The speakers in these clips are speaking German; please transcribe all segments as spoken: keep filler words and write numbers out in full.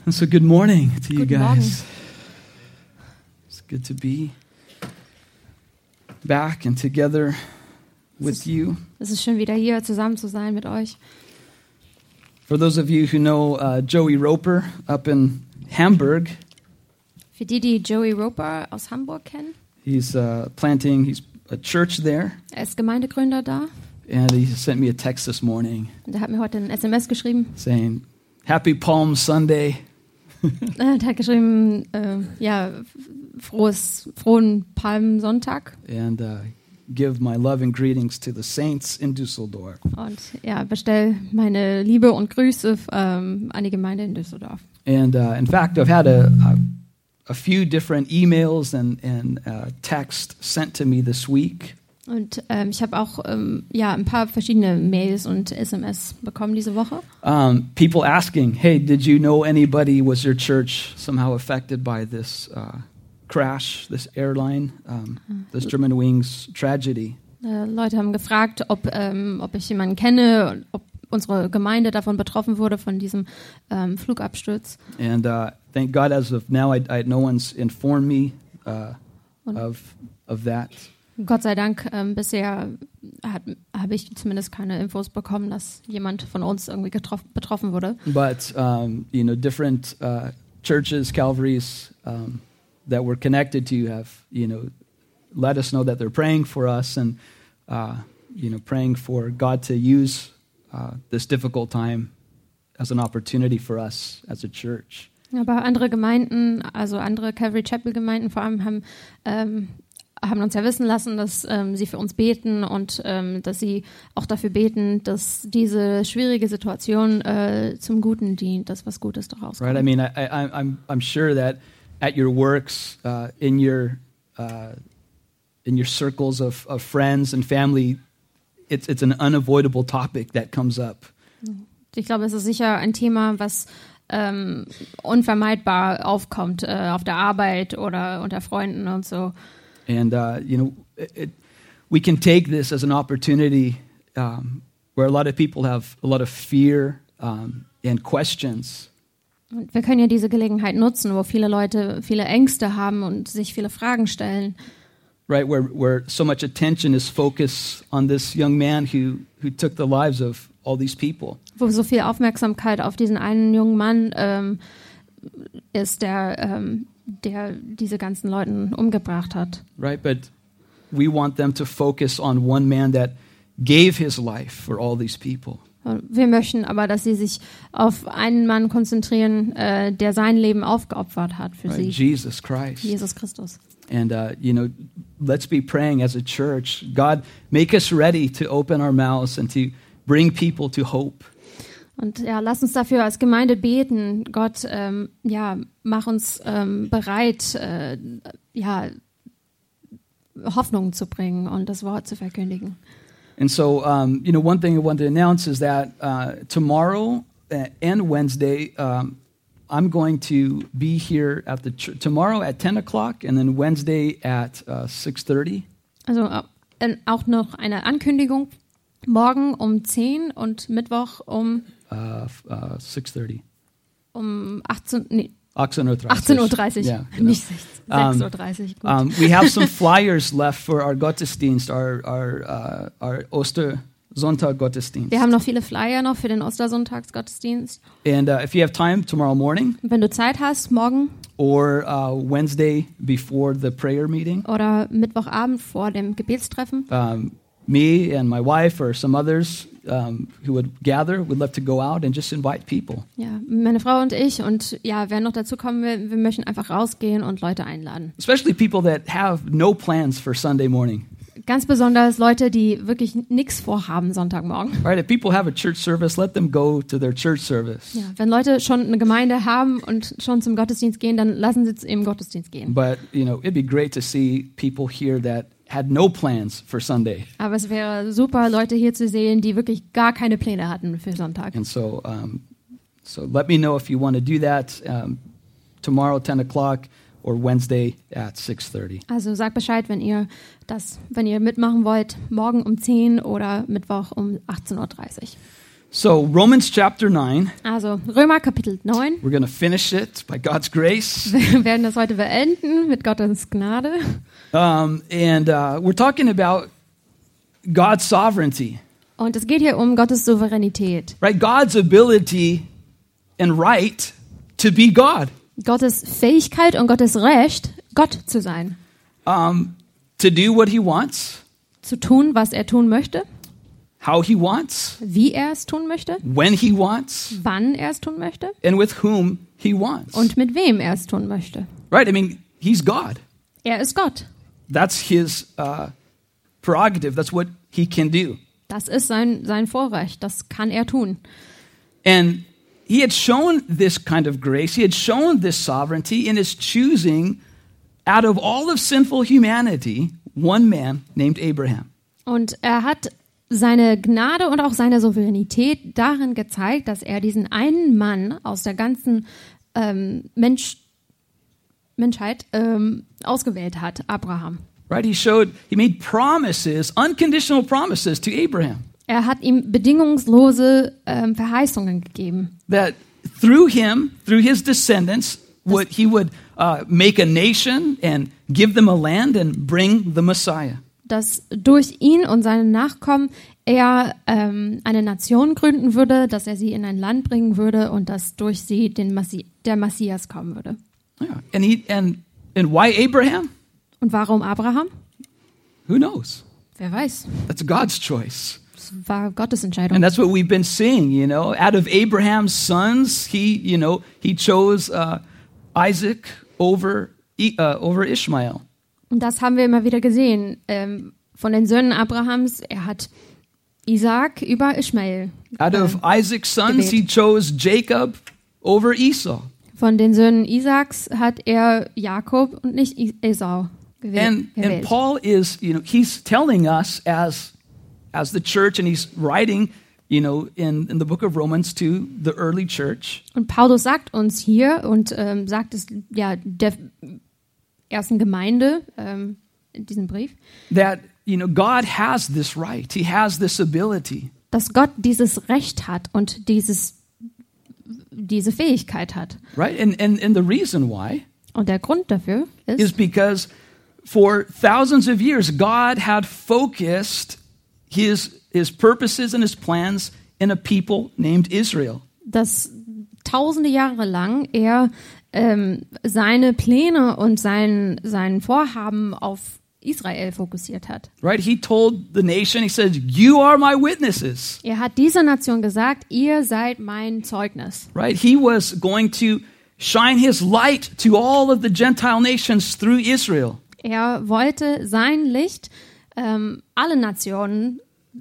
So good morning to you Guten Morgen. guys. It's good to be back and together with you. Es ist schön, wieder hier zusammen zu sein mit euch. For those of you who know uh, Joey Roper up in Hamburg, Für die, die Joey Roper aus Hamburg kennen, he's uh, planting he's a church there, er ist Gemeindegründer da. and he sent me a text this morning Und er hat mir heute ein S M S geschrieben. saying, "Happy Palm Sunday." Er hat geschrieben, äh, ja, frohes, frohen Palmsonntag. and uh, give my love and greetings to the saints in Düsseldorf. Und ja, bestell meine Liebe und Grüße ähm, an die Gemeinde in Düsseldorf. And uh, in fact, I've had a, a, a few different emails and, and uh, text sent to me this week. Und ähm, ich habe auch ähm, ja, ein paar verschiedene Mails und S M S bekommen diese Woche. Um, people asking, hey, did you know anybody, was your church somehow affected by this uh, crash, this airline, um, this Germanwings tragedy? Äh, Leute haben gefragt, ob, ähm, ob ich jemanden kenne, und ob unsere Gemeinde davon betroffen wurde, von diesem ähm, Flugabsturz. And uh, thank God as of now, I, I, no one's informed me uh, of, of that. Gott sei Dank, ähm, bisher habe ich zumindest keine Infos bekommen, dass jemand von uns irgendwie getroffen, betroffen wurde. But, um, you know, different uh, churches, Calvaries um, that we're connected to have, you know, let us know that they're praying for us and, uh, you know, praying for God to use uh, this difficult time as an opportunity for us as a church. Aber andere Gemeinden, also andere Calvary Chapel Gemeinden vor allem, haben ähm, haben uns ja wissen lassen, dass ähm, sie für uns beten und ähm, dass sie auch dafür beten, dass diese schwierige Situation äh, zum Guten dient, dass was Gutes daraus kommt. Right? I mean, I, I, I'm I'm sure that at your works, uh, in your uh, in your circles of, of friends and family, it's it's an unavoidable topic that comes up. Ich glaube, es ist sicher ein Thema, was ähm, unvermeidbar aufkommt äh, auf der Arbeit oder unter Freunden und so. And, uh, you know, it, it, we can take this as an opportunity um, where a lot of people have a lot of fear um, and questions. Und wir können ja diese Gelegenheit nutzen, wo viele Leute viele Ängste haben und sich viele Fragen stellen. Right, where, where so much attention is focused on this young man who, who took the lives of all these people. Wo so viel Aufmerksamkeit auf diesen einen jungen Mann ähm, ist, der... Ähm, der diese ganzen Leuten umgebracht hat. Right, but we want them to focus on one man that gave his life for all these people. Wir möchten aber, dass sie sich auf einen Mann konzentrieren, äh, der sein Leben aufgeopfert hat für Right, sie. Jesus Christ. Jesus Christus. And, uh, you know, let's be praying as a church. God, make us ready to open our mouths and to bring people to hope. Und ja, lass uns dafür als Gemeinde beten. Gott, ähm, ja, mach uns ähm, bereit, äh, ja, Hoffnung zu bringen und das Wort zu verkündigen. And so, um, you know, one thing I want to announce is that uh, tomorrow and Wednesday, um, I'm going to be here at the ch- tomorrow at ten o'clock and then Wednesday at uh, six thirty. Also äh, auch noch eine Ankündigung. Morgen um zehn und Mittwoch um Uh, uh, six thirty. Um achtzehn, nee, achtzehn Uhr dreißig. achtzehn Uhr dreißig, Yeah, genau. nicht sechs Uhr dreißig. Gut. Um, we have some flyers left for our Gottesdienst, our our uh, our Ostersonntag Gottesdienst. Wir haben noch viele Flyer noch für den Ostersonntagsgottesdienst. And uh, if you have time tomorrow morning, Und wenn du Zeit hast, morgen or uh, Wednesday before the prayer meeting, oder Mittwochabend vor dem Gebetstreffen, um, me and my wife or some others um, who would gather would love to go out and just invite people. ja, meine Frau und ich und ja, wer noch dazu kommen will, wir möchten einfach rausgehen und Leute einladen. Especially people that have no plans for Sunday morning. Ganz besonders Leute, die wirklich nichts vorhaben Sonntagmorgen. Right? If people have a church service, let them go to their church service. Ja, wenn Leute schon eine Gemeinde haben und schon zum Gottesdienst gehen, dann lassen sie im Gottesdienst gehen. But, you know, it'd be great to see people here that had no plans for Sunday. Aber es wäre super, Leute hier zu sehen, die wirklich gar keine Pläne hatten für Sonntag. And so, um, so let me know if you want to do that um, tomorrow, ten o'clock, or Wednesday at six thirty. Also sag Bescheid, wenn ihr das, wenn ihr mitmachen wollt, morgen um zehn oder Mittwoch um achtzehn Uhr dreißig. So Romans chapter nine, Also Römer Kapitel neun. we're going to finish it by God's grace. Wir werden das heute beenden mit Gottes Gnade. Um, and uh, we're talking about God's sovereignty, Und es geht hier um Gottes Souveränität. right? God's ability and right to be God, Gottes Fähigkeit und Gottes Recht, Gott zu sein. um, to do what he wants, Zu tun, was er tun möchte, how he wants, wie er es tun möchte, when he wants, wann er es tun möchte and with whom he wants. und mit wem er es tun möchte. Right? I mean, he's God. Er ist Gott. That's his uh, prerogative. That's what he can do. Das ist sein, sein Vorrecht. Das kann er tun. And he had shown this kind of grace. He had shown this sovereignty in his choosing out of all of sinful humanity, one man named Abraham. Und er hat seine Gnade und auch seine Souveränität darin gezeigt, dass er diesen einen Mann aus der ganzen ähm, Mensch, Menschheit ähm, ausgewählt hat, Abraham. Right? He showed, he made promises, unconditional promises to Abraham Er hat ihm bedingungslose ähm, Verheißungen gegeben, that through him, through his descendants, would, he would uh, make a nation and give them a land and bring the Messiah. dass durch ihn und seine Nachkommen er ähm, eine Nation gründen würde, dass er sie in ein Land bringen würde und dass durch sie den Massi- der Messias kommen würde. Yeah. And he and and why Abraham? Und warum Abraham? Who knows? Wer weiß. That's God's choice. Das war Gottes Entscheidung. And that's what we've been seeing, you know. Out of Abraham's sons, he, you know, he chose uh, Isaac over I- uh, over Ishmael. Und das haben wir immer wieder gesehen. Ähm, von den Söhnen Abrahams, er hat Isaac über Ishmael. Out of ähm, Isaac's sons, he gewählt. chose Jacob over Esau. Von den Söhnen Isaaks hat er Jakob und nicht I- Esau gewählt. And and gewählt. Paul is, you know, he's telling us as as the church, and he's writing, you know, in in the book of Romans to the early church. Und Paulus sagt uns hier und ähm, sagt es ja der ersten Gemeinde ähm, in diesem Brief, That, you know, God has this right. He has this ability. dass Gott dieses Recht hat und dieses diese Fähigkeit hat. Right? And and and the reason why Und der Grund dafür is ist, because for thousands of years God had focused his his purposes and his plans in a people named Israel. dass tausende Jahre lang er ähm, seine Pläne und sein, sein Vorhaben auf Israel fokussiert hat. Right? He told the nation, he said, "You are my witnesses." Er hat dieser Nation gesagt, ihr seid mein Zeugnis. Right? He was going to shine his light to all of the Gentile nations through Israel. Er wollte sein Licht ähm, alle Nationen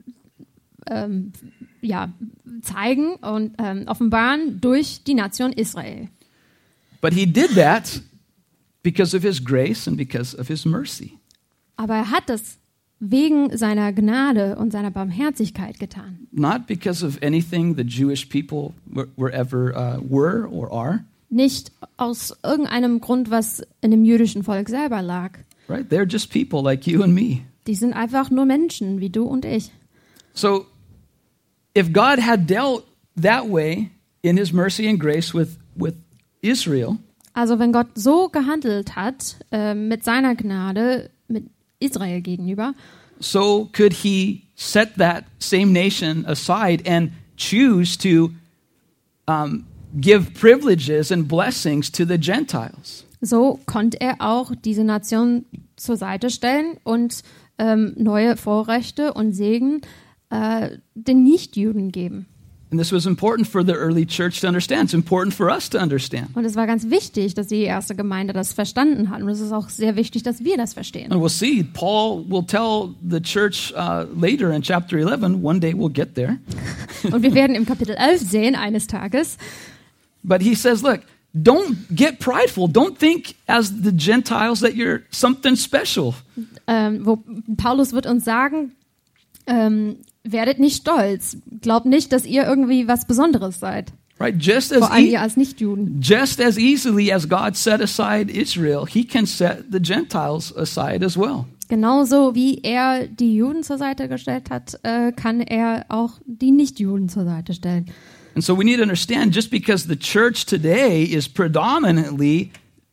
ähm, ja, zeigen und ähm, offenbaren durch die Nation Israel. But he did that because of his grace and because of his mercy. Aber er hat es wegen seiner Gnade und seiner Barmherzigkeit getan. Not because of anything the Jewish people were, were ever uh, were or are. Nicht aus irgendeinem Grund, was in dem jüdischen Volk selber lag. Right? They're just people like you and me. Die sind einfach nur Menschen wie du und ich. So if God had dealt that way in his mercy and grace with, with Israel, Also wenn Gott so gehandelt hat äh, mit seiner Gnade mit Israel gegenüber, so could he set that same nation aside and choose to um, give privileges and blessings to the Gentiles. so konnte er auch diese Nation zur Seite stellen und ähm, neue Vorrechte und Segen äh, den Nichtjuden geben. And this was important for the early church to understand. It's important for us to understand. Und es war ganz wichtig, dass die erste Gemeinde das verstanden hat. Und es ist auch sehr wichtig, dass wir das verstehen. And we'll see, Paul will tell the church uh, later in chapter eleven, one day we'll get there. Und wir werden im Kapitel elf sehen, eines Tages. But he says, look, don't get prideful. Don't think as the Gentiles that you're something special. Ähm, wo Paulus wird uns sagen, ähm, werdet nicht stolz. Glaubt nicht, dass ihr irgendwie was Besonderes seid. Right? Just as, Vor allem e- ihr als Nichtjuden. just as easily as God set aside Israel, he can set the Gentiles aside as well. Genauso wie er die Juden zur Seite gestellt hat, äh, kann er auch die Nichtjuden zur Seite stellen. And so we need to understand, just because the church today is predominantly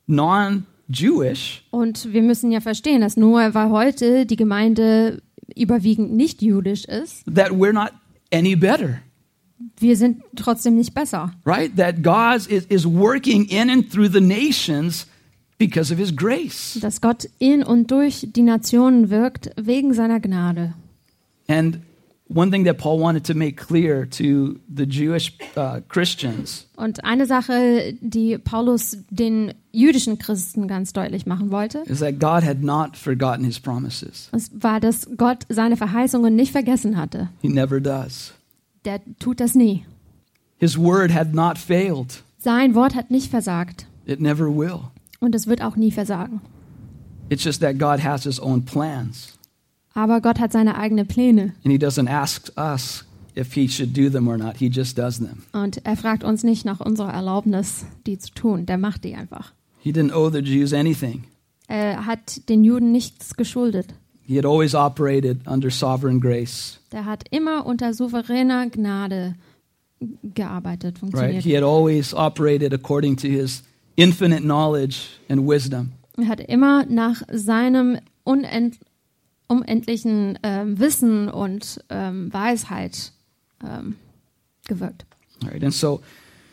non-Jewish, Und wir müssen ja verstehen, dass nur weil heute die Gemeinde überwiegend nicht jüdisch ist, that we're not any better, wir sind trotzdem nicht besser. right? That God is, is working in and through the nations because of his grace. Dass Gott in und durch die Nationen wirkt wegen seiner Gnade. And one thing that Paul wanted to make clear to the Jewish uh, Christians Und eine Sache, die Paulus den jüdischen Christen ganz deutlich machen wollte, is that God had not forgotten his promises. es war, dass Gott seine Verheißungen nicht vergessen hatte. He never does. Der tut das nie. His word had not failed. Sein Wort hat nicht versagt. It never will. Und es wird auch nie versagen. It's just that God has his own plans. Aber Gott hat seine eigenen Pläne. And he doesn't ask us if he should do them or not. He just does them. Und er fragt uns nicht nach unserer Erlaubnis, die zu tun. Der macht die einfach. He didn't owe the Jews anything. Er hat den Juden nichts geschuldet. He had always operated under sovereign grace. Der hat immer unter souveräner Gnade gearbeitet, Right? funktioniert. He had always operated according to his infinite knowledge and wisdom. Er hat immer nach seinem unend unendlichen ähm, Wissen und ähm, Weisheit ähm, gewirkt. All right, and so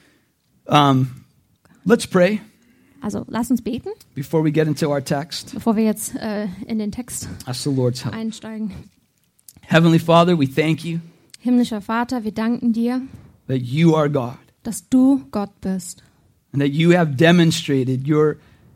um, let's pray Also lass uns beten, before we get into our text. bevor wir jetzt äh, in den Text Ask the Lord's help. einsteigen. Heavenly Father, we thank you Himmlischer Vater, wir danken dir, that you are God dass du Gott bist and that you have demonstrated your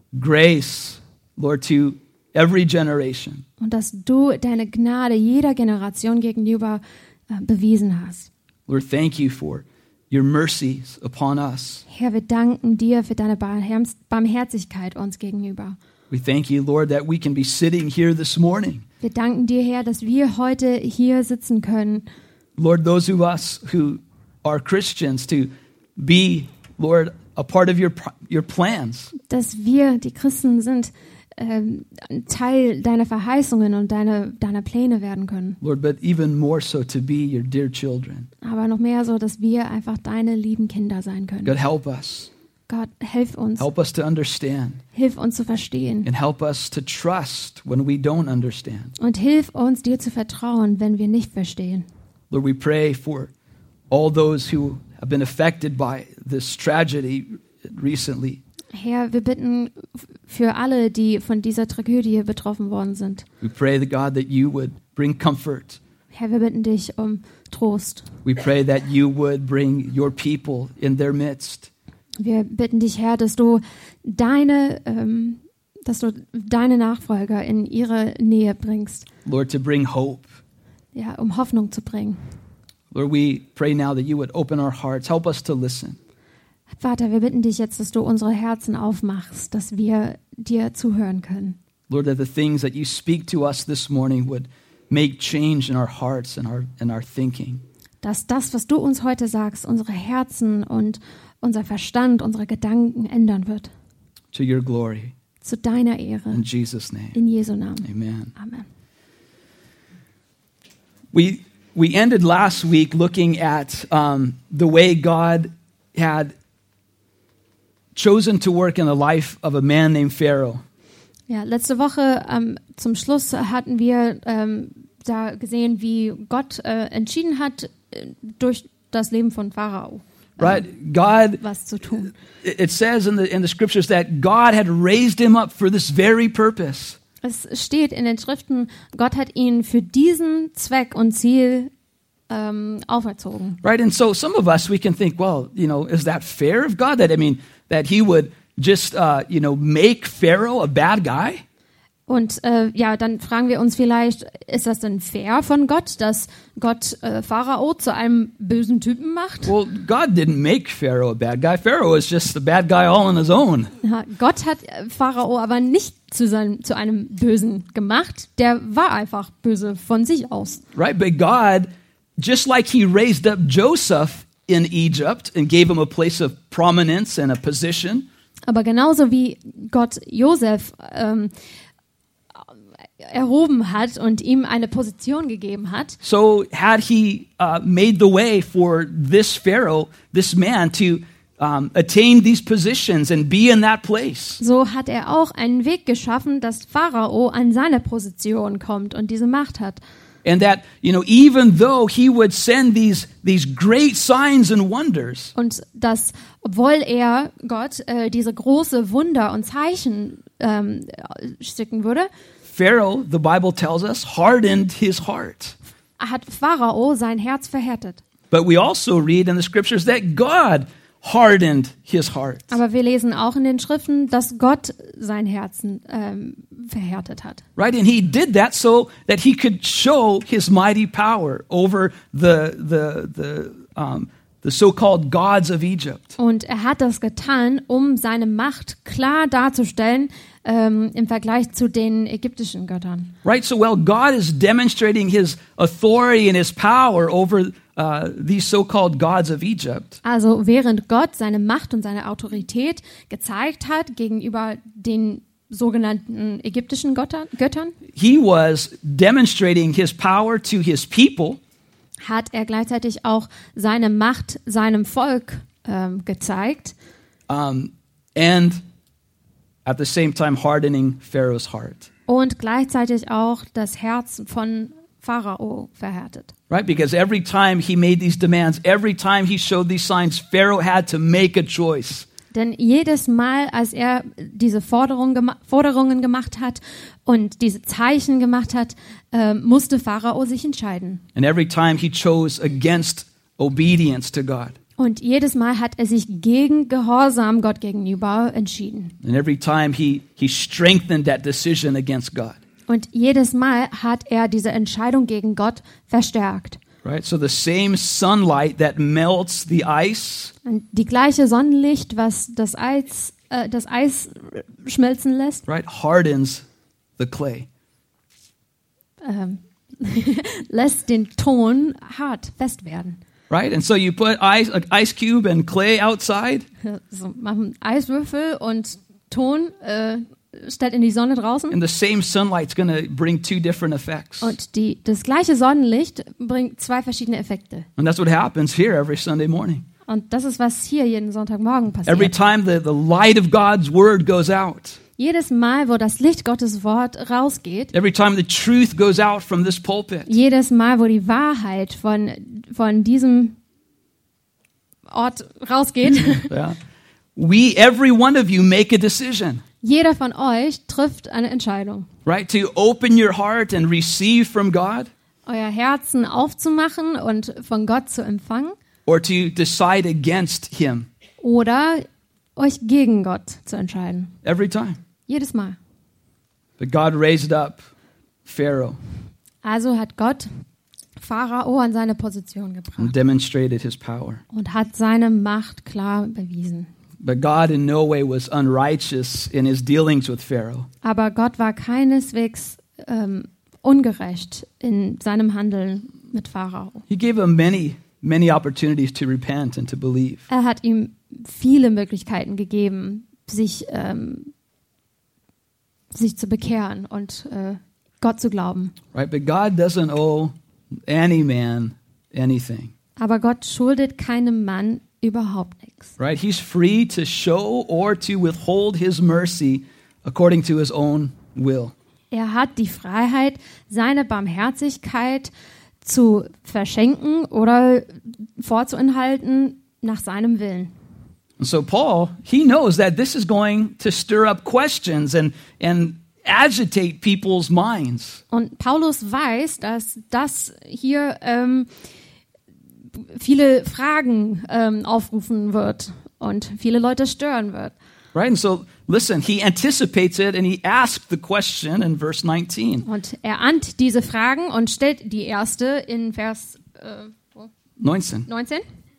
grace, Lord, to every generation. und dass du deine Gnade jeder Generation gegenüber äh, bewiesen hast. Lord, thank you for your mercies upon us. Herr, wir danken dir für deine Barmherz- Barmherzigkeit uns gegenüber. We thank you, Lord, that we can be sitting here this morning. Wir danken dir, Herr, dass wir heute hier sitzen können. Lord, those of us who are Christians, to be, Lord, a part of your your plans. Dass wir, die Christen sind, ähm, Teil deiner Verheißungen und deiner, deiner Pläne werden können. Lord, but even more so to be your dear children. Aber noch mehr so, dass wir einfach deine lieben Kinder sein können. God, help us. Gott, hilf uns. Help us to understand Hilf uns zu verstehen. and help us to trust when we don't understand. Und hilf uns, dir zu vertrauen, wenn wir nicht verstehen. Lord, we pray for all those who have been affected by this tragedy recently. Herr, wir bitten für alle, die von dieser Tragödie betroffen worden sind. We pray, that God, that you would bring comfort. Herr, wir bitten dich um Trost. We pray that you would bring your people in their midst. Wir bitten dich, Herr, dass du deine, ähm, dass du deine Nachfolger in ihre Nähe bringst, Lord, to bring hope. ja, um Hoffnung zu bringen. Lord, we pray now that you would open our hearts. Help us to listen. Vater, wir bitten dich jetzt, dass du unsere Herzen aufmachst, dass wir dir zuhören können. Lord, that the things that you speak to us this morning would make change in our hearts and our, and our thinking. Dass das, was du uns heute sagst, unsere Herzen und unser Verstand, unsere Gedanken ändern wird. To your glory. Zu deiner Ehre. In Jesus' name. In Jesu Namen. Amen. Amen. We we ended last week looking at um, the way God had chosen to work in the life of a man named Pharaoh. Ja, letzte Woche ähm, zum Schluss hatten wir ähm, da gesehen, wie Gott äh, entschieden hat, äh, durch das Leben von Pharao Right? God, was zu tun. it it says in the in the scriptures that God had raised him up for this very purpose. Es steht in den Schriften, Gott hat ihn für diesen Zweck und Ziel ähm, auferzogen. Right? And so some of us, we can think, well, you know, is that fair of God? That, I mean, that he would just, uh, you know, make Pharaoh a bad guy? Und äh, ja, dann fragen wir uns vielleicht, ist das denn fair von Gott, dass Gott äh, Pharao zu einem bösen Typen macht? Well, God didn't make Pharaoh a bad guy. Pharaoh is just a bad guy all on his own. Ja, Gott hat äh, Pharao aber nicht zu, seinem, zu einem Bösen gemacht. Der war einfach böse von sich aus. Right? But God, just like he raised up Joseph in Egypt and gave him a place of prominence and a position, Aber genauso wie Gott Josef ähm, erhoben hat und ihm eine Position gegeben hat. So had he uh, made the way for this Pharaoh, this man, to um, attain these positions and be in that place. So hat er auch einen Weg geschaffen, dass Pharao an seine Position kommt und diese Macht hat. And that, you know, even though he would send these, these great signs and wonders, Und dass, obwohl er Gott äh, diese große Wunder und Zeichen ähm, schicken würde, Pharaoh, the Bible tells us, hardened his heart. hat Pharao sein Herz verhärtet. But we also read in the scriptures that God hardened his heart. Aber wir lesen auch in den Schriften, dass Gott sein Herzen ähm, verhärtet hat. Right? And he did that so that he could show his mighty power over the, the, the, um, the so-called gods of Egypt. Und er hat das getan, um seine Macht klar darzustellen ähm, im Vergleich zu den ägyptischen Göttern. Right? So while God is demonstrating his authority and his power over uh, these so-called gods of Egypt, Also während Gott seine Macht und seine Autorität gezeigt hat gegenüber den sogenannten ägyptischen Götter- Göttern, he was demonstrating his power to his people, hat er gleichzeitig auch seine Macht seinem Volk ähm, gezeigt um, and at the same time hardening Pharaoh's heart. und gleichzeitig auch das Herz von Pharao verhärtet. Right? Because every time he made these demands, every time he showed these signs, Pharaoh had to make a choice. Denn jedes Mal, als er diese Forderung gema- Forderungen gemacht hat und diese Zeichen gemacht hat, äh, musste Pharao sich entscheiden. And every time he chose against obedience to God. Und jedes Mal hat er sich gegen Gehorsam Gott gegenüber entschieden. And every time he, he strengthened that decision against God. Und jedes Mal hat er diese Entscheidung gegen Gott verstärkt. Right? So the same sunlight that melts the ice, Und die gleiche Sonnenlicht, was das Eis, äh, das Eis schmelzen lässt, right, hardens the clay. ähm, lässt den Ton hart fest werden. Right? And so you put ice, an ice cube and clay outside, So, machen Eiswürfel und Ton, äh, stellt in die Sonne draußen. and the same sunlight's going to bring two different effects. Und die, das gleiche Sonnenlicht bringt zwei verschiedene Effekte. And that's what happens here every Sunday morning. Und das ist, was hier jeden Sonntagmorgen Every passiert. time the, the light of God's word goes out, Jedes Mal, wo das Licht Gottes Wort rausgeht, every time the truth goes out from this pulpit, jedes Mal, wo die Wahrheit von, von diesem Ort rausgeht, yeah, we, every one of you, make a decision, jeder von euch trifft eine Entscheidung. right? To open your heart and receive from God, Euer Herzen aufzumachen und von Gott zu empfangen or to decide against Him. oder euch gegen Gott zu entscheiden. Every time. Jedes Mal. But God raised up Pharaoh Also hat Gott Pharao an seine Position gebracht and demonstrated his power. und hat seine Macht klar bewiesen. But God in no way was unrighteous in his dealings with Pharaoh. Aber Gott war keineswegs ähm, ungerecht in seinem Handeln mit Pharao. He gave him many, many opportunities to repent and to believe. Er hat ihm viele Möglichkeiten gegeben, sich, ähm, sich zu bekehren und äh, Gott zu glauben. Right? But God doesn't owe any man anything. Aber Gott schuldet keinem Mann überhaupt nichts. Right? He's free to show or to withhold his mercy according to his own will. Er hat die Freiheit, seine Barmherzigkeit zu verschenken oder vorzuenthalten nach seinem Willen. And so Paul, he knows that this is going to stir up questions and, and agitate people's minds. Und Paulus weiß, dass das hier ähm, viele Fragen ähm, aufrufen wird und viele Leute stören wird. Right? And so, listen, he anticipates it and he asked the question in verse nineteen. Und er ahnt diese Fragen und stellt die erste in Vers äh, wo? nineteen. neunzehn.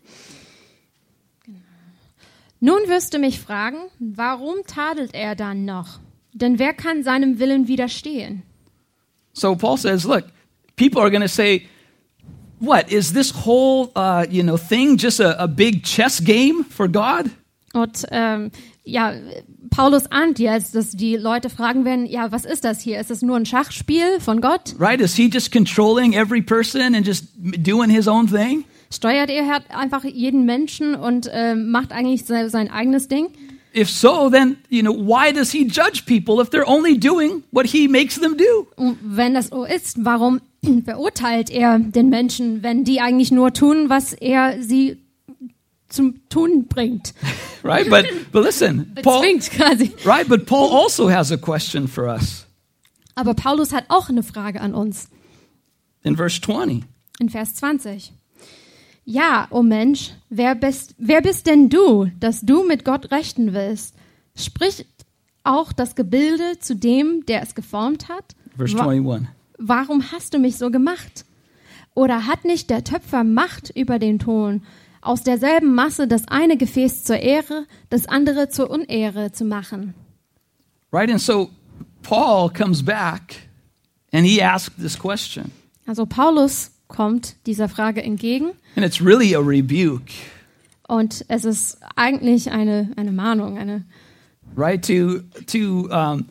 Nun wirst du mich fragen, warum tadelt er dann noch? Denn wer kann seinem Willen widerstehen? So Paul says, look, people are going to say, what, is this whole, uh, you know, thing just a, a big chess game for God? Und ähm, ja, Paulus ahnt jetzt, dass die Leute fragen werden, ja, was ist das hier? Ist es nur ein Schachspiel von Gott? Right? Is he just controlling every person and just doing his own thing? Steuert er halt einfach jeden Menschen und äh, macht eigentlich sein, sein eigenes Ding? If so, then, you know, why does he judge people if they're only doing what he makes them do? Und wenn das so ist, warum verurteilt er den Menschen, wenn die eigentlich nur tun, was er sie zum Tun bringt? Right? But but listen, Paul, Bezwingt quasi. right? But Paul also has a question for us Aber Paulus hat auch eine Frage an uns. in verse twenty. In Vers zwanzig. Ja, o Mensch, wer bist, wer bist denn du, dass du mit Gott rechten willst? Spricht auch das Gebilde zu dem, der es geformt hat? Verse Wa- twenty-one. Warum hast du mich so gemacht? Oder hat nicht der Töpfer Macht über den Ton, aus derselben Masse das eine Gefäß zur Ehre, das andere zur Unehre zu machen? Right? And so Paul comes back and he asks this question. Also Paulus kommt dieser Frage entgegen And it's really a rebuke, und es ist eigentlich eine, eine Mahnung, eine right? To to um,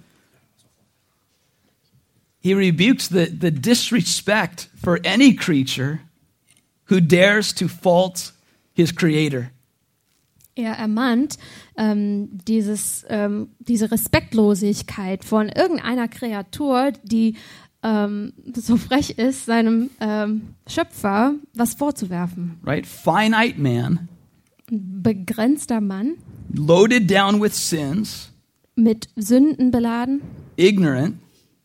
he rebukes the, the disrespect for any creature who dares to fault his creator. Er ermahnt ähm, dieses, ähm, diese Respektlosigkeit von irgendeiner Kreatur, die ähm, so frech ist, seinem ähm, Schöpfer was vorzuwerfen. Right? Finite man, Ein begrenzter Mann, loaded down with sins, mit Sünden beladen, ignorant,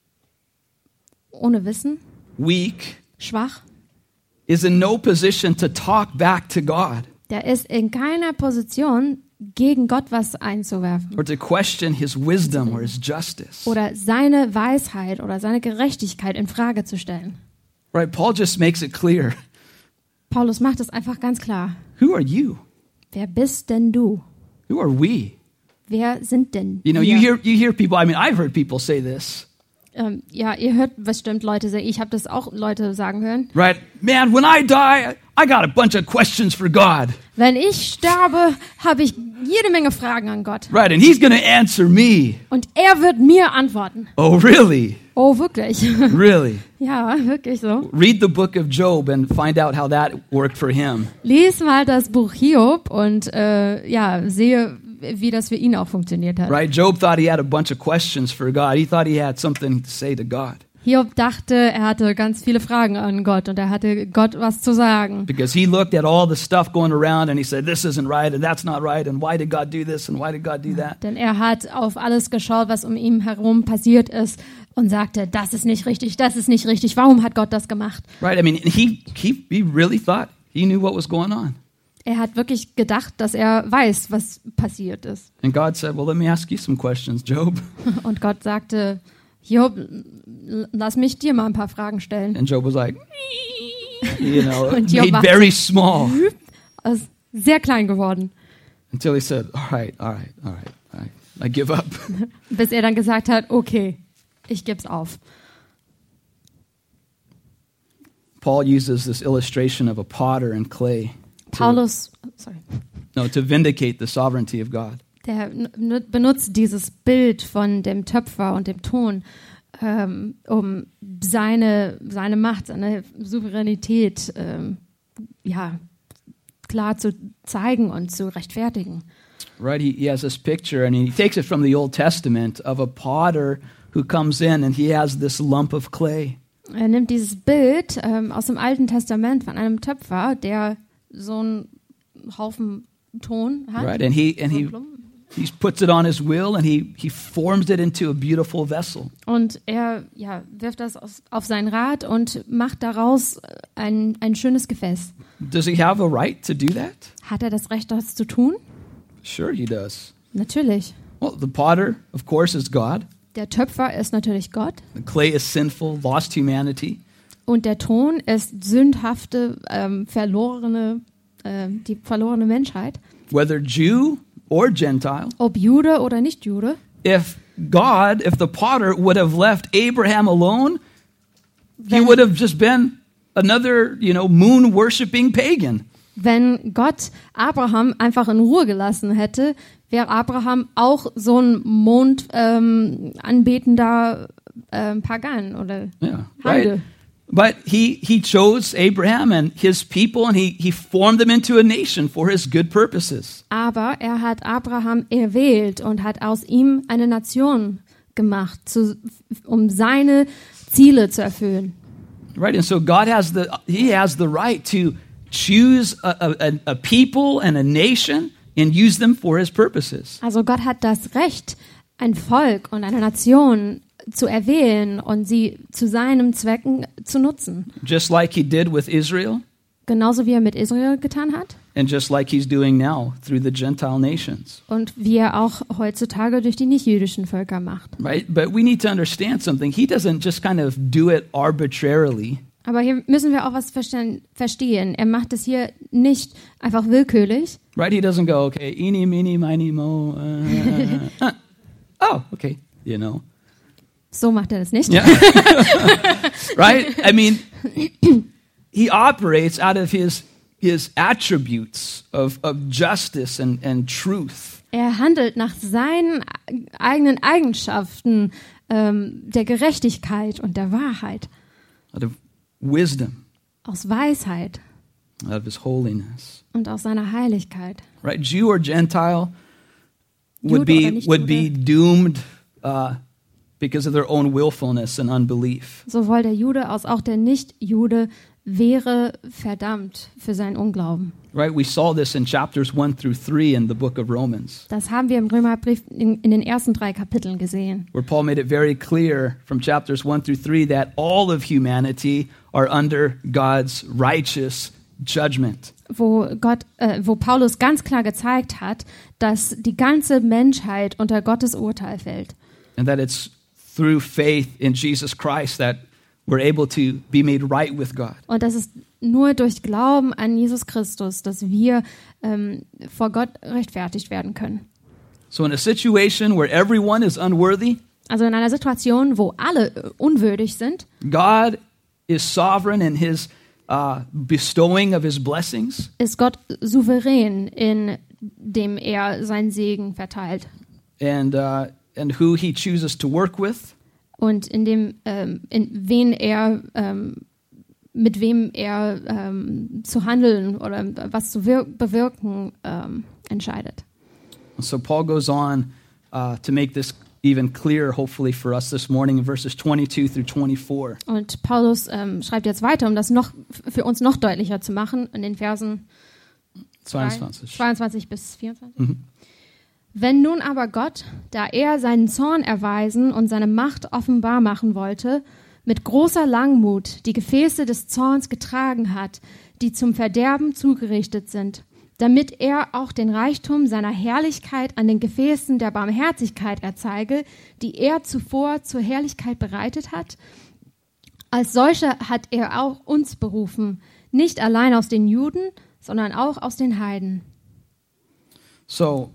ohne Wissen, weak, schwach. is in no position to talk back to God Der ist in keiner Position, gegen Gott was einzuwerfen or to question his wisdom or his justice. oder seine Weisheit oder seine Gerechtigkeit in Frage zu stellen. Right? Paul just makes it clear. Paulus macht es einfach ganz klar. Who are you? Wer bist denn du? Who are we? Wer sind denn You know, wir? you hear you hear people, I mean, I've heard people say this. Ähm, ja, ihr hört bestimmt Leute sagen, ich habe das auch Leute sagen hören. Right? Man, when I die, I got a bunch of questions for God. Wenn ich sterbe, habe ich jede Menge Fragen an Gott. Right? And he's going to answer me. Und er wird mir antworten. Oh, really? Oh, wirklich? Really? Ja, wirklich so. Read the book of Job and find out how that worked for him. Lies mal das Buch Hiob und äh, ja, sehe, wie das für ihn auch funktioniert hat. Right? Job thought he had a bunch of questions for God. He thought he had something to say to God Hiob dachte, er hatte ganz viele Fragen an Gott und er hatte Gott was zu sagen. because he looked at all the stuff going around and he said, this isn't right and that's not right and why did God do this and why did God do that? Denn er hat auf alles geschaut, was um ihn herum passiert ist und sagte, das ist nicht richtig, das ist nicht richtig. Warum hat Gott das gemacht? Right? I mean, he he he really thought he knew what was going on. Er hat wirklich gedacht, dass er weiß, was passiert ist. And God said, well, let me ask you some questions, Job. Und Gott sagte, Hiob, lass mich dir mal ein paar Fragen stellen. And Job was like, you know, Und Job made machte- very small Also sehr klein geworden, until he said, all right, all right, all right, all right. I give up. bis er dann gesagt hat, okay, ich geb's auf. Paul uses this illustration of a potter and clay to, Paulus, sorry, no, to vindicate the sovereignty of God. der n- benutzt dieses Bild von dem Töpfer und dem Ton, ähm, um seine, seine Macht, seine Souveränität ähm, ja, klar zu zeigen und zu rechtfertigen. Right? He, he has this picture, and he takes it from the Old Testament of a potter who comes in and he has this lump of clay. Er nimmt dieses Bild ähm, aus dem Alten Testament von einem Töpfer, der so einen Haufen Ton hat. Right? And he and so he einen Klumpen. he puts it on his wheel and he he forms it into a beautiful vessel. Und er ja, wirft das aus, auf sein Rad und macht daraus ein, ein schönes Gefäß. Does he have a right to do that? Hat er das Recht, das zu tun? Sure he does. Natürlich. Well, the potter, of course, is God. Der Töpfer ist natürlich Gott The clay is sinful, lost humanity. und der Ton ist sündhafte, ähm, verlorene, ähm, die verlorene Menschheit. Whether Jew or Gentile, Ob Jude oder nicht Jude. if God, if the potter would have left Abraham alone, he Wenn, would have just been another, you know, moon-worshipping pagan. wenn Gott Abraham einfach in Ruhe gelassen hätte, wäre Abraham auch so ein Mond ähm, anbetender ähm, Pagan oder Yeah, Heide. right? But he, he chose Abraham and his people, and he, he formed them into a nation for his good purposes. Aber er hat Abraham erwählt und hat aus ihm eine Nation gemacht, zu, um seine Ziele zu erfüllen. Right, and so God has the, he has the right to choose a, a, a people and a nation and use them for his purposes. Also Gott hat das Recht, ein Volk und eine Nation zu erwählen und sie zu seinen Zwecken zu nutzen. Just like he did with Israel, Genauso wie er mit Israel getan hat and just like he's doing now through the Gentile nations. und wie er auch heutzutage durch die nichtjüdischen Völker macht. Right? But we need to understand something. He doesn't just kind of do it arbitrarily. Aber hier müssen wir auch was verstehen. verstehen. Er macht es hier nicht einfach willkürlich. Right? He doesn't go, okay, eeny, meeny, miny, mo. Uh, uh, oh, okay, you know. So macht er das nicht. Yeah. Right? I mean, he operates out of his his attributes of, of justice and, and truth. Er handelt nach seinen eigenen Eigenschaften ähm, der Gerechtigkeit und der Wahrheit, Out of wisdom, aus Weisheit out of his holiness. und aus seiner Heiligkeit. Right? Jew or Gentile would Jude oder be nicht would be Jude. doomed uh, because of their own willfulness and unbelief. Sowohl der Jude als auch der Nicht-Jude wäre verdammt für seinen Unglauben. Right? We saw this in chapters one through three in the book of Romans, Das haben wir im Römerbrief in, in den ersten drei Kapiteln gesehen, where Paul made it very clear from chapters one through three that all of humanity are under God's righteous judgment. wo Gott, äh, wo Paulus ganz klar gezeigt hat, dass die ganze Menschheit unter Gottes Urteil fällt. And that it's through faith in Jesus Christ that we're able to be made right with God. Und das ist nur durch Glauben an Jesus Christus, dass wir ähm, vor Gott rechtfertigt werden können. So in a situation where everyone is unworthy, Also in einer Situation, wo alle äh, unwürdig sind, God is sovereign in his uh, bestowing of his blessings. ist Gott souverän, in dem er seinen Segen verteilt. And, uh, and who he chooses to work with. Und in dem, ähm, in wen er, ähm, mit wem er ähm, zu handeln oder was zu wir- bewirken ähm, entscheidet. And so Paul goes on uh, to make this even clearer, hopefully, for us this morning in verses twenty-two through twenty-four. Und Paulus ähm, schreibt jetzt weiter, um das noch für uns noch deutlicher zu machen, in den Versen zweiundzwanzig. zweiundzwanzig bis vierundzwanzig. Mhm. Wenn nun aber Gott, da er seinen Zorn erweisen und seine Macht offenbar machen wollte, mit großer Langmut die Gefäße des Zorns getragen hat, die zum Verderben zugerichtet sind, damit er auch den Reichtum seiner Herrlichkeit an den Gefäßen der Barmherzigkeit erzeige, die er zuvor zur Herrlichkeit bereitet hat. Als solcher hat er auch uns berufen, nicht allein aus den Juden, sondern auch aus den Heiden. So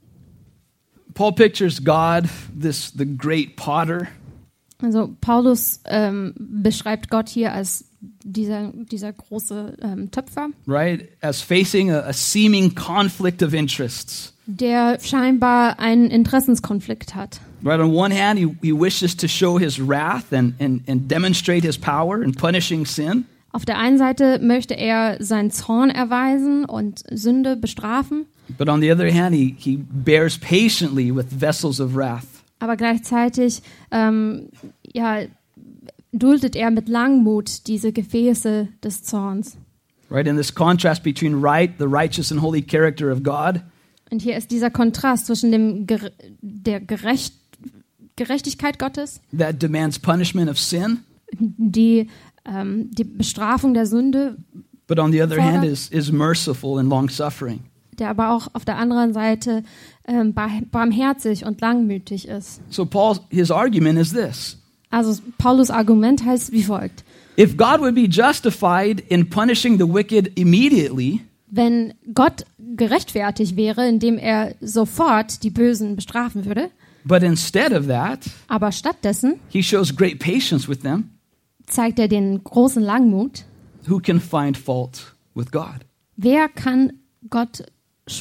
Paul pictures God, this the great potter, Also Paulus ähm, beschreibt Gott hier als dieser, dieser große ähm, Töpfer, right, as facing a, a seeming conflict of interests. der scheinbar einen Interessenskonflikt hat. Right, on one hand, he, he wishes to show his wrath and, and, and demonstrate his power in punishing sin. Auf der einen Seite möchte er seinen Zorn erweisen und Sünde bestrafen, But on the other hand, he, he bears patiently with vessels of wrath. aber gleichzeitig ähm, ja, duldet er mit Langmut diese Gefäße des Zorns. Right, in this contrast between right, the righteous and holy character of God, Und hier ist dieser Kontrast zwischen dem Ger- der Gerecht Gerechtigkeit Gottes, that demands punishment of sin, die ähm, die Bestrafung der Sünde, but on the other Fordert. hand is, is merciful and long-suffering. der aber auch auf der anderen Seite ähm, bar- barmherzig und langmütig ist. So Paul, his argument is this. Also Paulus Argument heißt wie folgt: If God would be justified in punishing the wicked immediately, Wenn Gott gerechtfertigt wäre, indem er sofort die Bösen bestrafen würde, but instead of that, aber stattdessen he shows great patience with them, zeigt er den großen Langmut, who can find fault with God? wer kann Gott Schuld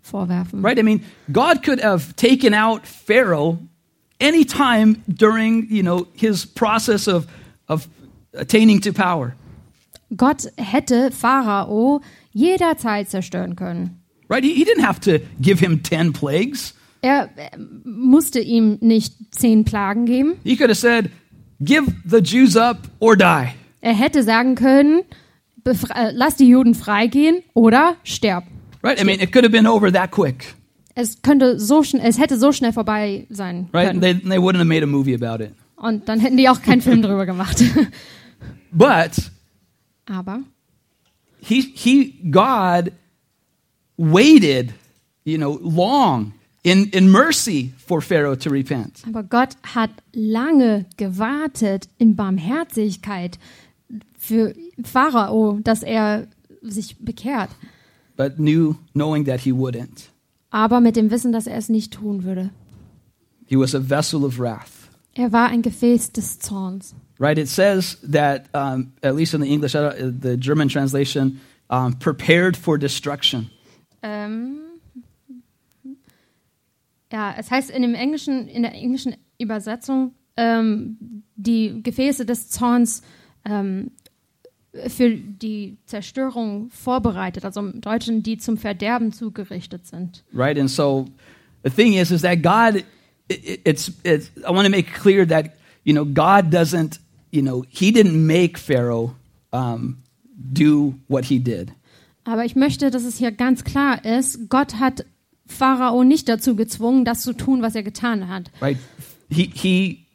vorwerfen. Right? I mean, God could have taken out Pharaoh anytime during, you know, his process of, of attaining to power. Gott hätte Pharao jederzeit zerstören können. Right? He, he didn't have to give him ten plagues. Er äh, musste ihm nicht zehn Plagen geben. He could have said, give the Jews up or die. Er hätte sagen können, befre- lass die Juden freigehen oder sterb. Right? I mean, it could have been over that quick. Es könnte so schn- es hätte so schnell vorbei sein Right? können. And they, they wouldn't have made a movie about it. Und dann hätten die auch keinen Film drüber gemacht. But Aber he, he, God waited, you know, long in, in mercy for Pharaoh to repent. Aber Gott hat lange gewartet in Barmherzigkeit für Pharao, dass er sich bekehrt. But knew, knowing that he wouldn't. Aber mit dem Wissen, dass er es nicht tun würde. He was a vessel of wrath. Er war ein Gefäß des Zorns. Right? It says that, um, at least in the English, uh, the German translation, um, prepared for destruction. Ähm, ja, es heißt in dem englischen, in der englischen Übersetzung, ähm, die Gefäße des Zorns ähm, für die Zerstörung vorbereitet, also im Deutschen, die zum Verderben zugerichtet sind. Right? And so the thing is, is that God, it, it's, it's, I want to make clear that, you know, God doesn't, you know, he didn't make Pharaoh um, do what he did. Aber ich möchte, dass es hier ganz klar ist, Gott hat Pharao nicht dazu gezwungen, das zu tun, was er getan hat. Right? He, he,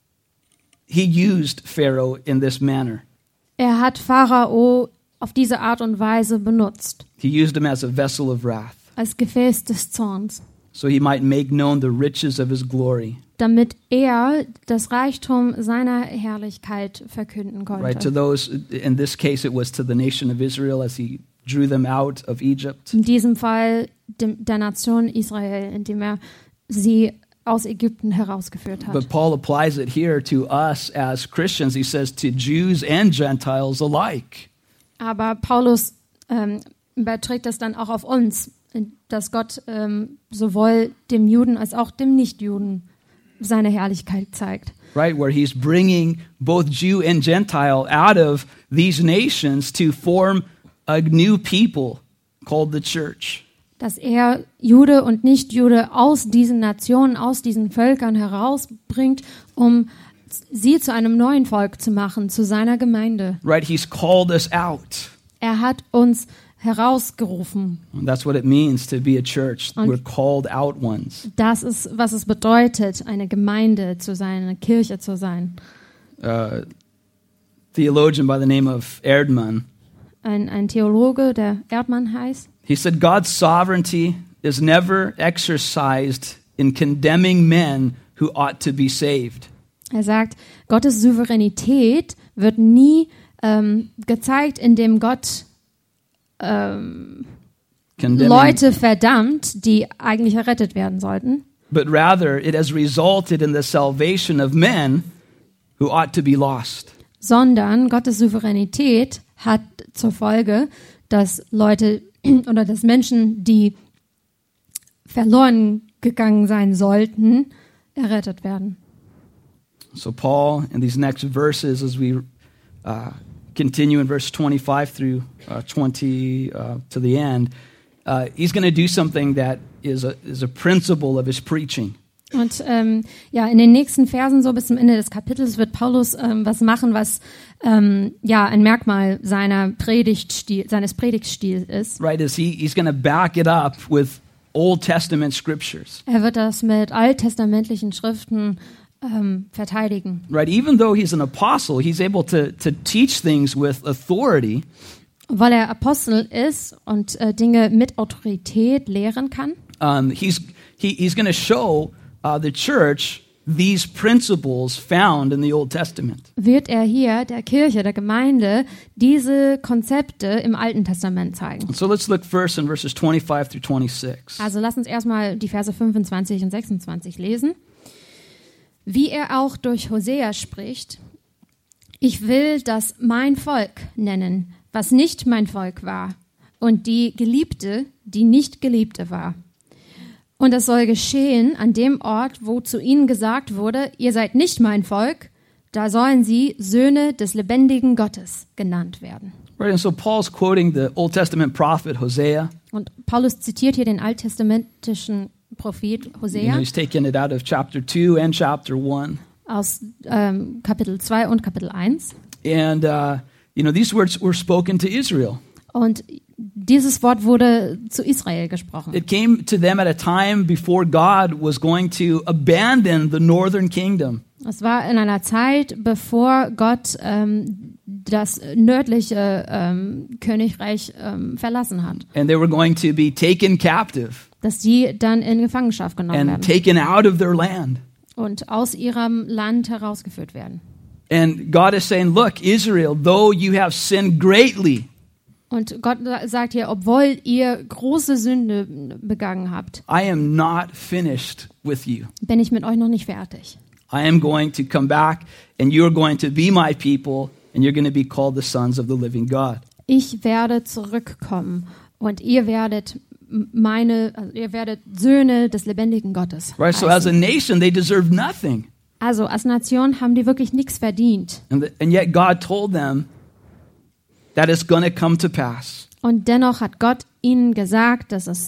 he used Pharaoh in this manner. Er hat Pharao auf diese Art und Weise benutzt, He used him as a vessel of wrath, als Gefäß des Zorns, so he might make known the riches of his glory. damit er das Reichtum seiner Herrlichkeit verkünden Right? konnte. To those, in this case, it was to the nation of Israel as he drew them out of Egypt. In diesem Fall dem, der Nation Israel, indem er sie aus Ägypten herausgeführt hat. But Paul applies it here to us as Christians. He says to Jews and Gentiles alike. Aber Paulus ähm, überträgt das dann auch auf uns, dass Gott ähm, sowohl dem Juden als auch dem Nichtjuden seine Herrlichkeit zeigt. Right? Where he's bringing both Jew and Gentile out of these nations to form a new people called the church. Dass er Jude und Nichtjude aus diesen Nationen, aus diesen Völkern herausbringt, um sie zu einem neuen Volk zu machen, zu seiner Gemeinde. Right? He's called us out. Er hat uns herausgerufen. And that's what it means to be a church. Und We're called out ones. Das ist, was es bedeutet, eine Gemeinde zu sein, eine Kirche zu sein. Uh, theologian by the name of Erdmann, Ein, ein Theologe, der Erdmann heißt, he said, God's sovereignty is never exercised in condemning men who ought to be saved. er sagt, Gottes Souveränität wird nie ähm, gezeigt, indem Gott ähm, Condemning, Leute verdammt, die eigentlich errettet werden sollten, but rather it has resulted in the salvation of men who ought to be lost. sondern Gottes Souveränität hat zur Folge, dass Leute oder dass Menschen, die verloren gegangen sein sollten, errettet werden. So Paul, in these next verses, as we uh, continue in verse twenty-five through uh, twenty uh, to the end, uh, he's going to do something that is a, is a principle of his preaching. Und ähm, ja, in den nächsten Versen, so bis zum Ende des Kapitels, wird Paulus ähm, was machen, was ähm, ja ein Merkmal seiner Predigtstil, seines Predigtstils ist. Right, is he, he's going to back it up with Old Testament scriptures. Er wird das mit alttestamentlichen Schriften ähm, verteidigen. Right, even though he's an apostle, he's able to, to teach things with authority. Weil er Apostel ist und äh, Dinge mit Autorität lehren kann, Um, he's he, he's going to show uh, the church these principles found in the Old Testament. wird er hier der Kirche, der Gemeinde, diese Konzepte im Alten Testament zeigen. So let's look first in verses twenty-five through twenty-six. Also lass uns erstmal die Verse fünfundzwanzig und sechsundzwanzig lesen. Wie er auch durch Hosea spricht: Ich will das mein Volk nennen, was nicht mein Volk war, und die Geliebte, die nicht Geliebte war. Und es soll geschehen an dem Ort, wo zu ihnen gesagt wurde, ihr seid nicht mein Volk, da sollen sie Söhne des lebendigen Gottes genannt werden. Right, and so Paul's quoting the Old Testament prophet Hosea. Und Paulus zitiert hier den alttestamentischen Prophet You know, Hosea he's taken it out of chapter two and chapter one. aus ähm, Kapitel zwei und Kapitel eins. And, uh, you know, these words were spoken to Israel. Und dieses Wort wurde zu Israel gesprochen. It came to them at a time before God was going to abandon the northern kingdom. Es war in einer Zeit, bevor Gott ähm, das nördliche ähm, Königreich ähm, verlassen hat. And they were going to be taken captive Dass die dann in Gefangenschaft genommen and werden taken out of their land. und aus ihrem Land herausgeführt werden. And God is saying, look, Israel, though you have sinned greatly, Und Gott sagt hier, obwohl ihr große Sünde begangen habt, I am not finished with you. bin ich mit euch noch nicht fertig. I am going to come back and you're going to be my people and you're going to be called the sons of the living God. Ich werde zurückkommen und ihr werdet meine, also ihr werdet Söhne des lebendigen Gottes Right? So as a heißen. nation, they deserve nothing. Also als Nation haben die wirklich nichts verdient. And, the, and yet God told them that it's going to come to pass. Und dennoch hat Gott ihnen gesagt, dass es,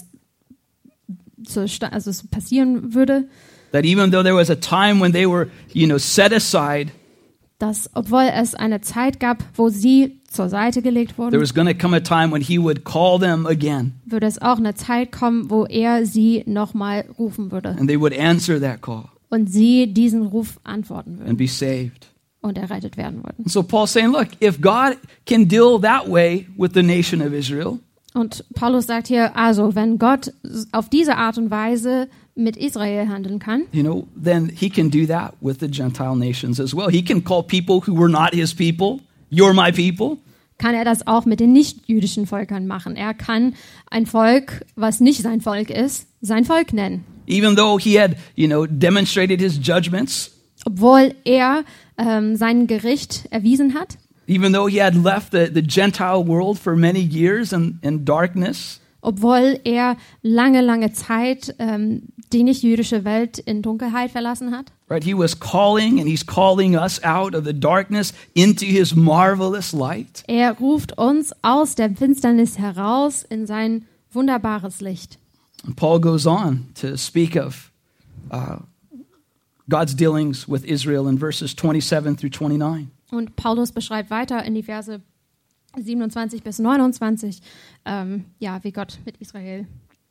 zu, also es passieren würde, That even though there was a time when they were, you know, set aside, dass obwohl es eine Zeit gab, wo sie zur Seite gelegt there wurden, was going to come a time when he would call them again würde es auch eine Zeit kommen, wo er sie nochmal rufen würde and they would answer that call und sie diesen Ruf antworten and würden be saved. und errettet werden würden. And so Paul's saying, look, if God can deal that way with the nation of Israel, Und Paulus sagt hier, also wenn Gott auf diese Art und Weise mit Israel handeln kann, you know, then he can do that with the Gentile nations as well. He can call people who were not his people, you're my people. kann er das auch mit den nicht-jüdischen Völkern machen. Er kann ein Volk, was nicht sein Volk ist, sein Volk nennen. Even though he had, you know, demonstrated his judgments, Obwohl er ähm, sein Gericht erwiesen hat, even though he had left the, the Gentile world for many years in, in darkness, obwohl er lange, lange Zeit ähm, die nicht-jüdische Welt in Dunkelheit verlassen hat. right? He was calling and he's calling us out of the darkness into his marvelous light. Er ruft uns aus der Finsternis heraus in sein wunderbares Licht. And Paul goes on to speak of uh, God's dealings with Israel in verses twenty-seven through twenty-nine. Und Paulus beschreibt weiter in die Verse siebenundzwanzig bis neunundzwanzig, ähm, ja, wie Gott mit Israel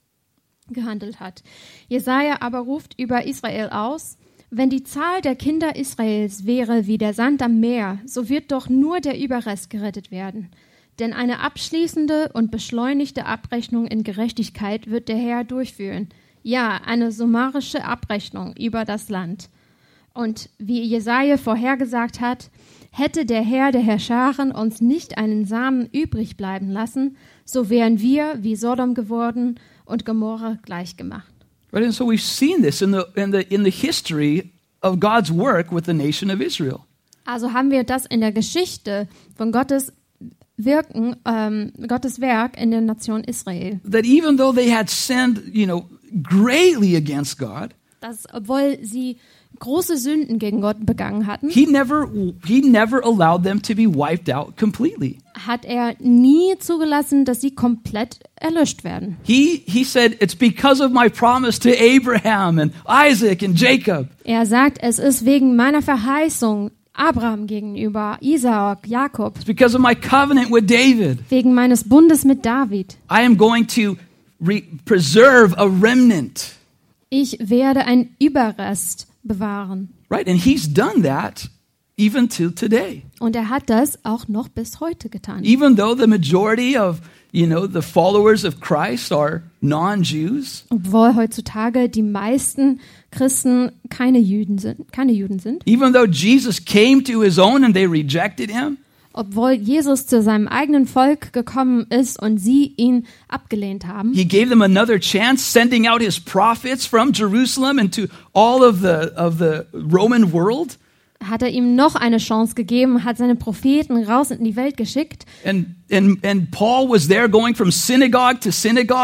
gehandelt hat. Jesaja aber ruft über Israel aus: Wenn die Zahl der Kinder Israels wäre wie der Sand am Meer, so wird doch nur der Überrest gerettet werden. Denn eine abschließende und beschleunigte Abrechnung in Gerechtigkeit wird der Herr durchführen. Ja, eine summarische Abrechnung über das Land. Und wie Jesaja vorhergesagt hat, hätte der Herr der Herrscharen uns nicht einen Samen übrig bleiben lassen, so wären wir wie Sodom geworden und Gomorra gleichgemacht. Right? And so we've seen this in the, in the, in the history of God's work with the nation of Israel. Also haben wir das in der Geschichte von Gottes Wirken, ähm, Gottes Werk in der Nation Israel. That even though they had sinned, you know, greatly against God, Dass, obwohl sie große Sünden gegen Gott begangen hatten, he never, he never allowed them to be wiped out completely. hat er nie zugelassen, dass sie komplett erlöscht werden. He, he said, it's because of my promise to Abraham and Isaac and Jacob. Er sagt, es ist wegen meiner Verheißung Abraham gegenüber, Isaak, Jakob, It's because of my covenant with David. wegen meines Bundes mit David. I am going to re- preserve a remnant. Ich werde einen Überrest bewahren. Right? And he's done that even till today. Und er hat das auch noch bis heute getan. Even though the majority of, you know, the followers of Christ are non-Jews, Obwohl heutzutage die meisten Christen keine Juden sind, keine Juden sind. even though Jesus came to his own and they rejected him, Obwohl Jesus zu seinem eigenen Volk gekommen ist und sie ihn abgelehnt haben, he gave them another chance, sending out his prophets from Jerusalem into all of the, of the Roman world. hat er ihm noch eine Chance gegeben, hat seine Propheten raus in die Welt geschickt. And, and, and Paul was there going from synagogue to synagogue,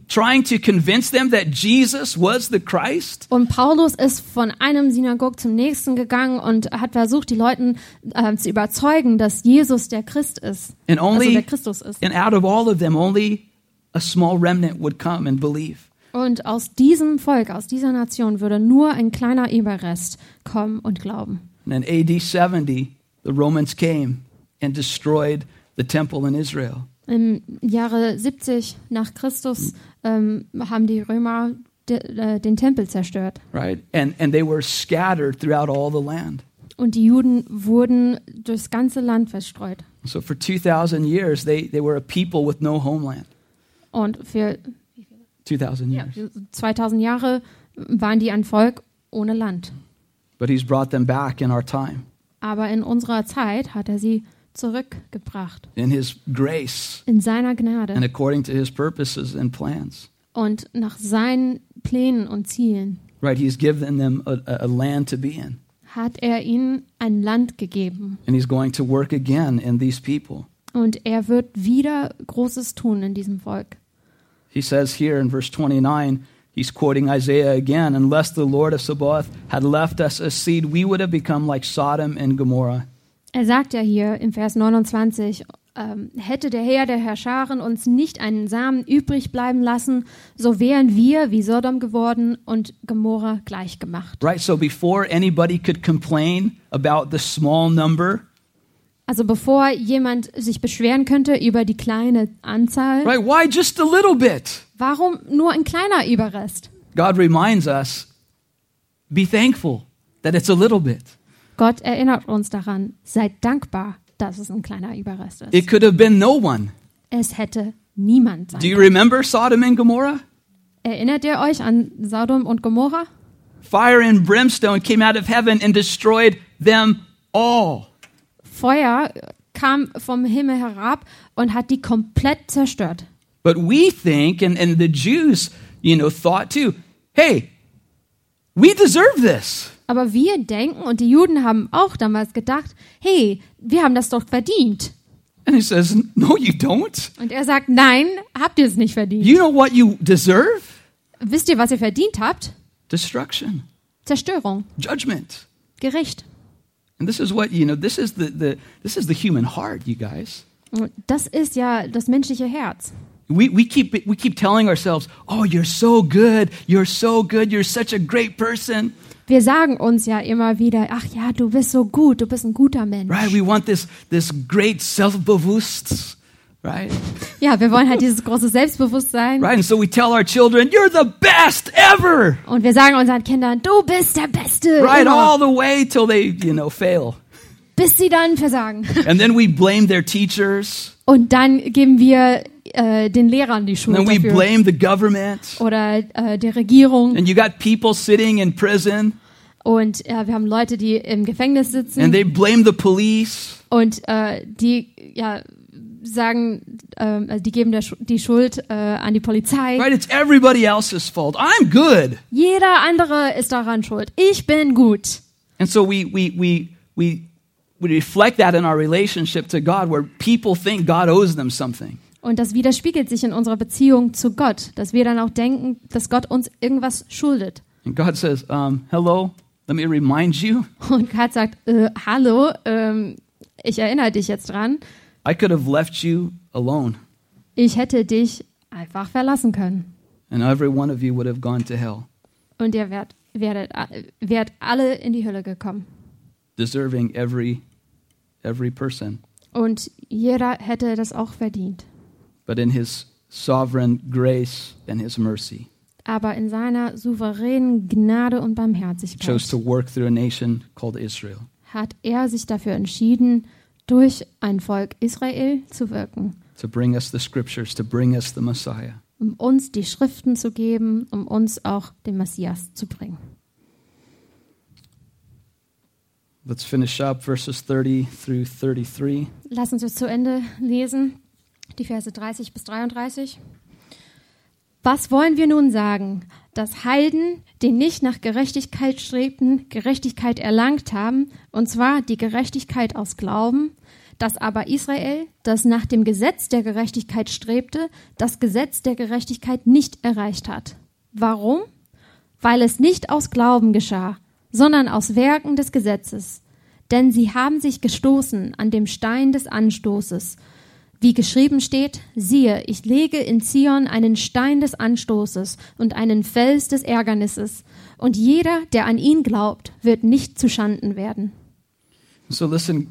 trying to convince them that Jesus was the Christ. Und Paulus ist von einem Synagog zum nächsten gegangen und hat versucht, die Leute äh, zu überzeugen, dass Jesus der Christ ist, And also only, der Christus ist. and out of all of them, only a small remnant would come and believe. Und aus diesem Volk, aus dieser Nation würde nur ein kleiner Überrest kommen und glauben. And in A D seventy, the Romans came and destroyed the temple in Israel. Im Jahre siebzig nach Christus ähm, haben die Römer de, äh, den Tempel zerstört. Right? And and they were scattered throughout all the land. Und die Juden wurden durchs ganze Land verstreut. So for two thousand years, they, they were a people with no homeland. Und für two thousand years. ja, zweitausend Jahre waren die ein Volk ohne Land. But he's brought them back in our time. Aber in unserer Zeit hat er sie zurückgebracht. In his grace In seiner and Gnade according to his purposes and plans. und nach seinen Plänen und Zielen Right? He's given them a, a land to be in. hat er ihnen ein Land gegeben. And he's going to work again in these people. Und er wird wieder Großes tun in diesem Volk. He says here in verse twenty-nine, he's quoting Isaiah again, unless the Lord of Sabaoth had left us a seed, we would have become like Sodom and Gomorrah. Er sagt ja hier im Vers neunundzwanzig, ähm, hätte der Herr der Herrscharen uns nicht einen Samen übrig bleiben lassen, so wären wir wie Sodom geworden und Gomorra gleichgemacht. Right? So before anybody could complain about the small number, Also bevor jemand sich beschweren könnte über die kleine Anzahl, right? Why just a little bit? warum nur ein kleiner Überrest? God reminds us, be thankful that it's a little bit. Gott erinnert uns daran, seid dankbar, dass es ein kleiner Überrest ist. It could have been no one. Es hätte niemand sein Do you können. remember Sodom and Gomorrah? Erinnert ihr euch an Sodom und Gomorra? Fire and brimstone came out of heaven and destroyed them all. Feuer kam vom Himmel herab und hat die komplett zerstört. But we think, and, and the Jews, you know, thought too, hey, we deserve this. Aber wir denken, und die Juden haben auch damals gedacht, hey, wir haben das doch verdient. And he says, no, you don't. Und er sagt, nein, habt ihr es nicht verdient. You know what you deserve? Wisst ihr, was ihr verdient habt? Destruction, Zerstörung, judgment. Gericht. And this is what, you know, this is the, the this is the human heart, you guys. Und das ist ja das menschliche Herz. We we keep we keep telling ourselves, "Oh, you're so good. You're so good. You're such a great person." Wir sagen uns ja immer wieder, ach ja, du bist so gut, du bist ein guter Mensch. Right? We want this this great self-bewusst, right? Ja, wir wollen halt dieses große Selbstbewusstsein. Right? And so we tell our children, "You're the best ever." Und wir sagen unseren Kindern, du bist der Beste. Right? Immer. All the way till they, you know, fail. Bis sie dann versagen. And then we blame their teachers. Und dann geben wir äh, den Lehrern die And Schuld then we dafür. blame the government. Oder äh, der Regierung. And you got people sitting in prison Und äh, wir haben Leute, die im Gefängnis sitzen. and they blame the police. Und äh, die ja sagen, äh, die geben der Sch- die Schuld äh, an die Polizei. Right? It's everybody else's fault. I'm good. Jeder andere ist daran schuld. Ich bin gut. And so we we we we we reflect that in our relationship to God, where people think God owes them something. Und das widerspiegelt sich in unserer Beziehung zu Gott, dass wir dann auch denken, dass Gott uns irgendwas schuldet. And God says, um, hello, let me remind you, Und Gott sagt, äh, hallo, ähm, ich erinnere dich jetzt dran, I could have left you alone, ich hätte dich einfach verlassen können. and every one of you would have gone to hell, Und ihr wärt, werdet, wärt alle in die Hölle gekommen. deserving every every person. Und jeder hätte das auch verdient. But in his sovereign grace and his mercy, Aber in seiner souveränen Gnade und he Barmherzigkeit chose to work through a nation called Israel. hat er sich dafür entschieden, durch ein Volk Israel zu wirken, To bring us the scriptures, to bring us the Messiah. um uns die Schriften zu geben, um uns auch den Messias zu bringen. Let's finish up verses thirty through thirty-three. Lass uns jetzt zu Ende lesen, die Verse dreißig bis dreiunddreißig. Was wollen wir nun sagen? Dass Heiden, die nicht nach Gerechtigkeit strebten, Gerechtigkeit erlangt haben, und zwar die Gerechtigkeit aus Glauben, dass aber Israel, das nach dem Gesetz der Gerechtigkeit strebte, das Gesetz der Gerechtigkeit nicht erreicht hat. Warum? Weil es nicht aus Glauben geschah, sondern aus Werken des Gesetzes. Denn sie haben sich gestoßen an dem Stein des Anstoßes. Wie geschrieben steht, siehe, ich lege in Zion einen Stein des Anstoßes und einen Fels des Ärgernisses. Und jeder, der an ihn glaubt, wird nicht zuschanden werden. So listen,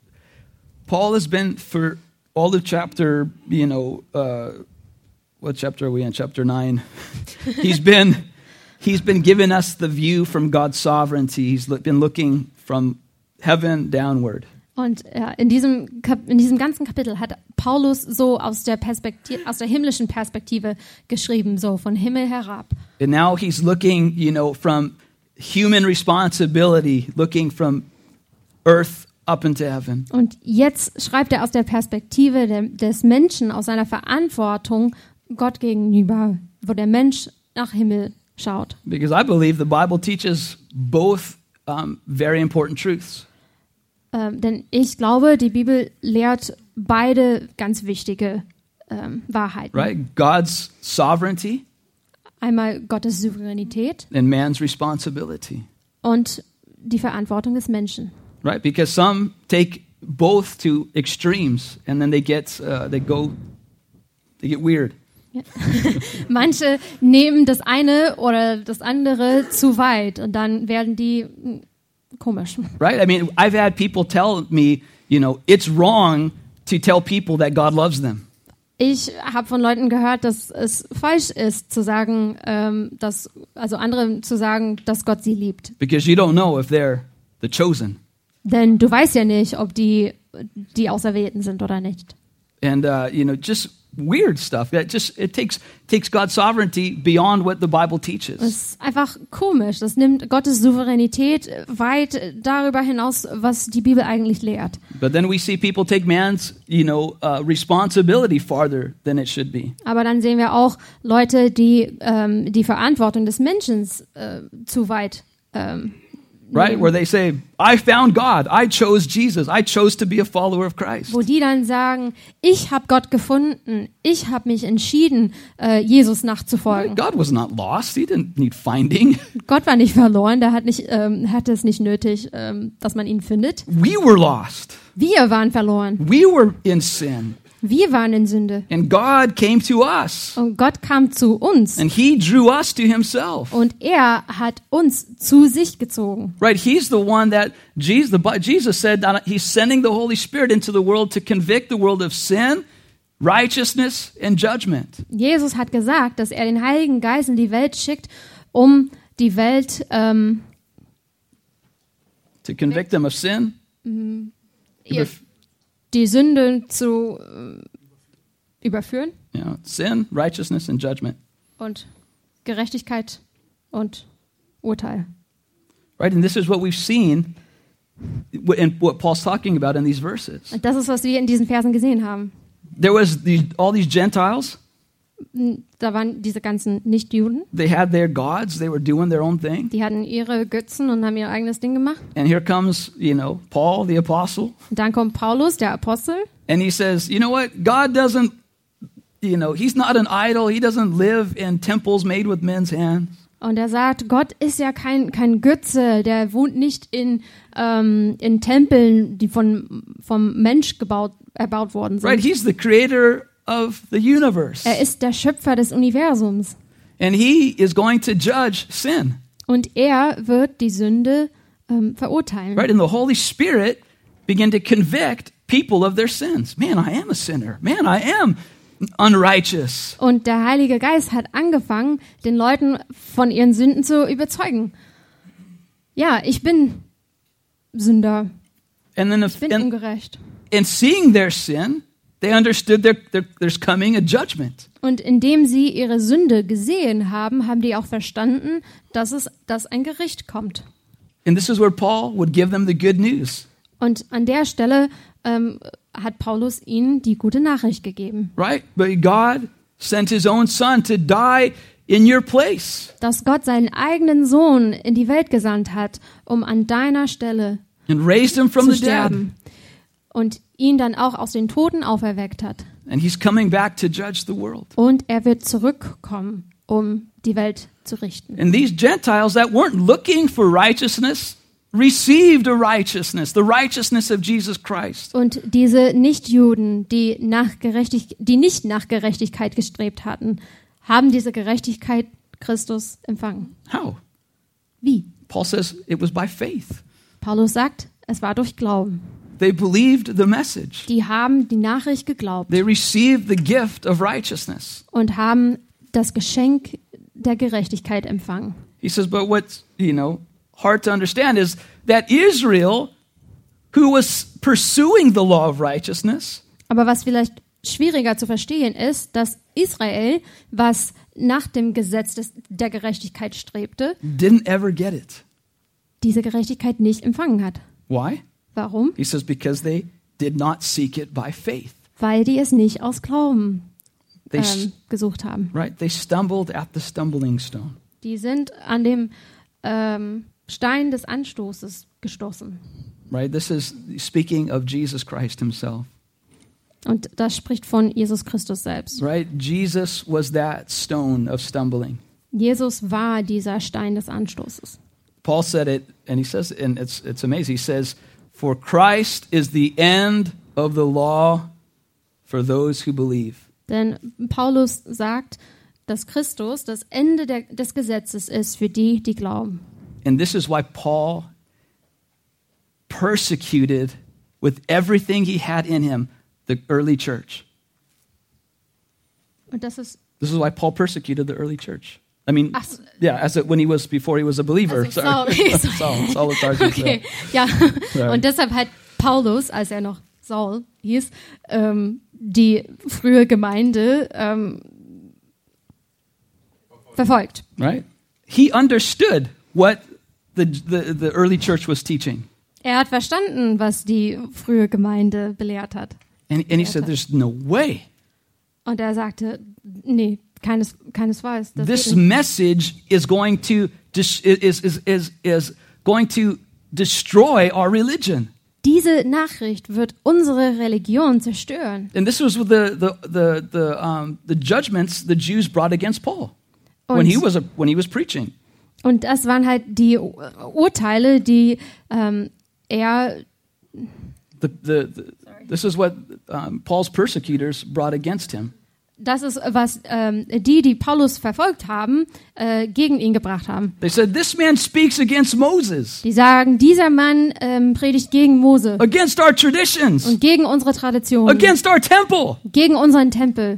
Paul has been for all of chapter, you know, uh, what chapter are we in? Chapter nine. He's been, he's been giving us the view from God's sovereignty. He's been looking from heaven downward. Und ja, in diesem Kap- in diesem ganzen Kapitel hat Paulus so aus der Perspektive, aus der himmlischen Perspektive geschrieben, so von Himmel herab. And now he's looking, you know, from human responsibility, looking from earth up into heaven. Und jetzt schreibt er aus der Perspektive der, des Menschen, aus seiner Verantwortung Gott gegenüber, wo der Mensch nach Himmel schaut. Because I believe the Bible teaches both um, very important truths. Ähm, denn ich glaube, die Bibel lehrt beide ganz wichtige ähm, Wahrheiten. Right? God's sovereignty Einmal Gottes Souveränität and man's responsibility. und die Verantwortung des Menschen. Right? Because some take both to extremes and then they get uh, they go they get weird. Ja. Manche nehmen das eine oder das andere zu weit und dann werden die hm, komisch. Right? I mean, I've had people tell me, you know, it's wrong to tell people that God loves them. Ich habe von Leuten gehört, dass es falsch ist, zu sagen, ähm, dass, also anderen zu sagen, dass Gott sie liebt. Because you don't know if they're the chosen. Denn du weißt ja nicht, ob die die Auserwählten sind oder nicht. And uh, you know, just weird stuff. That just it takes takes God's sovereignty beyond what the Bible teaches. Es ist einfach komisch. Das nimmt Gottes Souveränität weit darüber hinaus, was die Bibel eigentlich lehrt. But then we see people take man's, you know, uh, responsibility farther than it should be. Aber dann sehen wir auch Leute, die ähm, die Verantwortung des Menschen äh, zu weit ähm, Right? nehmen. Where they say, I found God. I chose Jesus. I chose to be a follower of Christ. Wo die dann sagen, ich habe Gott gefunden, ich habe mich entschieden, äh, Jesus nachzufolgen. God was not lost. He didn't need finding. Gott war nicht verloren, der hat nicht, ähm, hatte es nicht nötig, ähm, dass man ihn findet. We were lost. Wir waren verloren, We were in sin. wir waren in Sünde. And God came to us. Und Gott kam zu uns And he drew us to himself. und er hat uns zu sich gezogen. Right? He's the one that Jesus, the, Bi- Jesus said that he's sending the Holy Spirit into the world to convict the world of sin, righteousness, and judgment. Jesus hat gesagt, dass er den Heiligen Geist in die Welt schickt, um die Welt ähm, To convict them of sin, ihr, die Sünde zu äh, überführen you know, sin, righteousness, and judgment. und Gerechtigkeit und Urteil. Right? And this is what we've seen in what Paul's talking about in these verses. Und das ist, was wir in diesen Versen gesehen haben. There was these, all these Gentiles. Da waren diese ganzen Nichtjuden, They had their gods. They were doing their own thing. die hatten ihre Götzen und haben ihr eigenes Ding gemacht. And here comes, you know, Paul, the apostle. Und dann kommt Paulus, der Apostel, And he says, you know what? God doesn't, you know, he's not an idol. He doesn't live in temples made with men's hands. und er sagt, Gott ist ja kein, kein Götze, der wohnt nicht in, ähm, in Tempeln, die von, vom Mensch gebaut, erbaut worden sind. Right? He's the creator of the universe. Er ist der Schöpfer des Universums. And he is going to judge sin. Und er wird die Sünde ähm, verurteilen. Right? And the Holy Spirit began to convict people of their sins. Man, I am a sinner. Man, I am unrighteous. Und der Heilige Geist hat angefangen, den Leuten von ihren Sünden zu überzeugen. Ja, ich bin Sünder. And then Ich bin and, ungerecht. and seeing their sin, they understood there, there, there's coming a judgment. Und indem sie ihre Sünde gesehen haben, haben die auch verstanden, dass es dass ein Gericht kommt. And this is where Paul would give them the good news. Und an der Stelle ähm, hat Paulus ihnen die gute Nachricht gegeben, Right? But God sent his own son to die in your place dass Gott seinen eigenen Sohn in die Welt gesandt hat, um an deiner Stelle and raised him from zu the dead. sterben. und ihn dann auch aus den Toten auferweckt hat. And he's coming back to judge the world. Und er wird zurückkommen, um die Welt zu richten. And these Gentiles that weren't looking for righteousness received a righteousness, the righteousness of Jesus Christ. Und diese Nichtjuden, die nach Gerechtig- die nicht nach Gerechtigkeit gestrebt hatten, haben diese Gerechtigkeit Christus empfangen. How? Wie? Paul says it was by faith. Paulus sagt, es war durch Glauben. They believed the message. Die haben die Nachricht geglaubt They received the gift of righteousness. und haben das Geschenk der Gerechtigkeit empfangen. He says, but what's, you know, hard to understand is that Israel, who was pursuing the law of righteousness, Aber was vielleicht schwieriger zu verstehen ist, dass Israel, was nach dem Gesetz des, der Gerechtigkeit strebte, didn't ever get it. diese Gerechtigkeit nicht empfangen hat. Why? Warum? He says, because they did not seek it by faith. Weil die es nicht aus Glauben They, ähm, gesucht haben. right? They stumbled at the stumbling stone. Die sind an dem ähm, Stein des Anstoßes gestoßen. Right? This is speaking of Jesus Christ himself. Und das spricht von Jesus Christus selbst. Right? Jesus was that stone of stumbling. Jesus war dieser Stein des Anstoßes. Paul said it, and he says, and it's it's amazing. He says, "For Christ is the end of the law for those who believe." Denn Paulus sagt, dass Christus das Ende der, des Gesetzes ist für die, die glauben. And this is why Paul persecuted with everything he had in him the early church. Und das ist This is why Paul persecuted the early church. I mean, Ach so. yeah, as a, when he was before he was a believer. Also, sorry, sorry. Saul, Saul of Tarsus, okay, ja. Ja. Und deshalb hat Paulus, als er noch Saul hieß, ähm, die frühe Gemeinde ähm, verfolgt. Right? He understood what the, the the early church was teaching, Er hat verstanden, was die frühe Gemeinde belehrt hat. and and he said, "There's no way Und er sagte, nee, keines, keinesfalls. Das this geht nicht. message is going to dis- is is is is going to destroy our religion." Diese Nachricht wird unsere Religion zerstören. And this was the the the the um, the judgments the Jews brought against Paul when he Und, was a, when he was preaching. und das waren halt die Urteile, die ähm, er, The, the, the this is what um, Paul's persecutors brought against him. das ist, was ähm, die, die Paulus verfolgt haben, äh, gegen ihn gebracht haben. They said, "This man speaks against Moses, Die sagen, dieser Mann ähm, predigt gegen Mose against our traditions, und gegen unsere Tradition, against our temple, gegen unseren Tempel,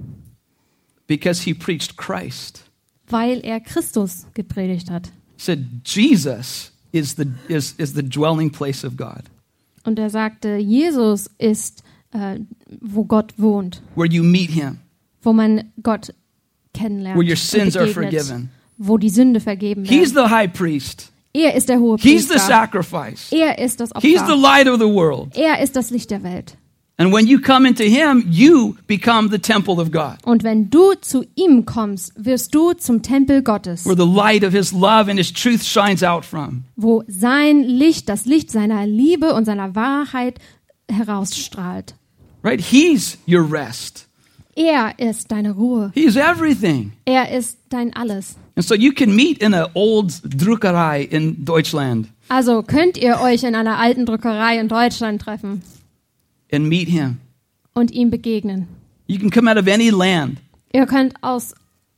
because he preached Christ." weil er Christus gepredigt hat. Said Jesus is the is is the dwelling place of God, Und er sagte, Jesus ist, äh, wo Gott wohnt, where you meet him, wo man Gott kennenlernt, where your und sins are begegnet, forgiven. wo die Sünde vergeben He's wird. the high priest. Er ist der hohe He's the Priester. sacrifice. Er ist das He's the Opfer. light of the world. Er ist das Licht der Welt. And when you come into him, you become the temple of God, Und wenn du zu ihm kommst, wirst du zum Tempel Gottes, where the light of his love and his truth shines out from. wo sein Licht, das Licht seiner Liebe und seiner Wahrheit herausstrahlt. Right? He's your rest. Er ist deine Ruhe. He's everything. Er ist dein Alles. And so you can meet in an old Druckerei in Deutschland Also könnt ihr euch in einer alten Druckerei in Deutschland treffen and meet him. und ihm begegnen. You can come out of any land Ihr könnt aus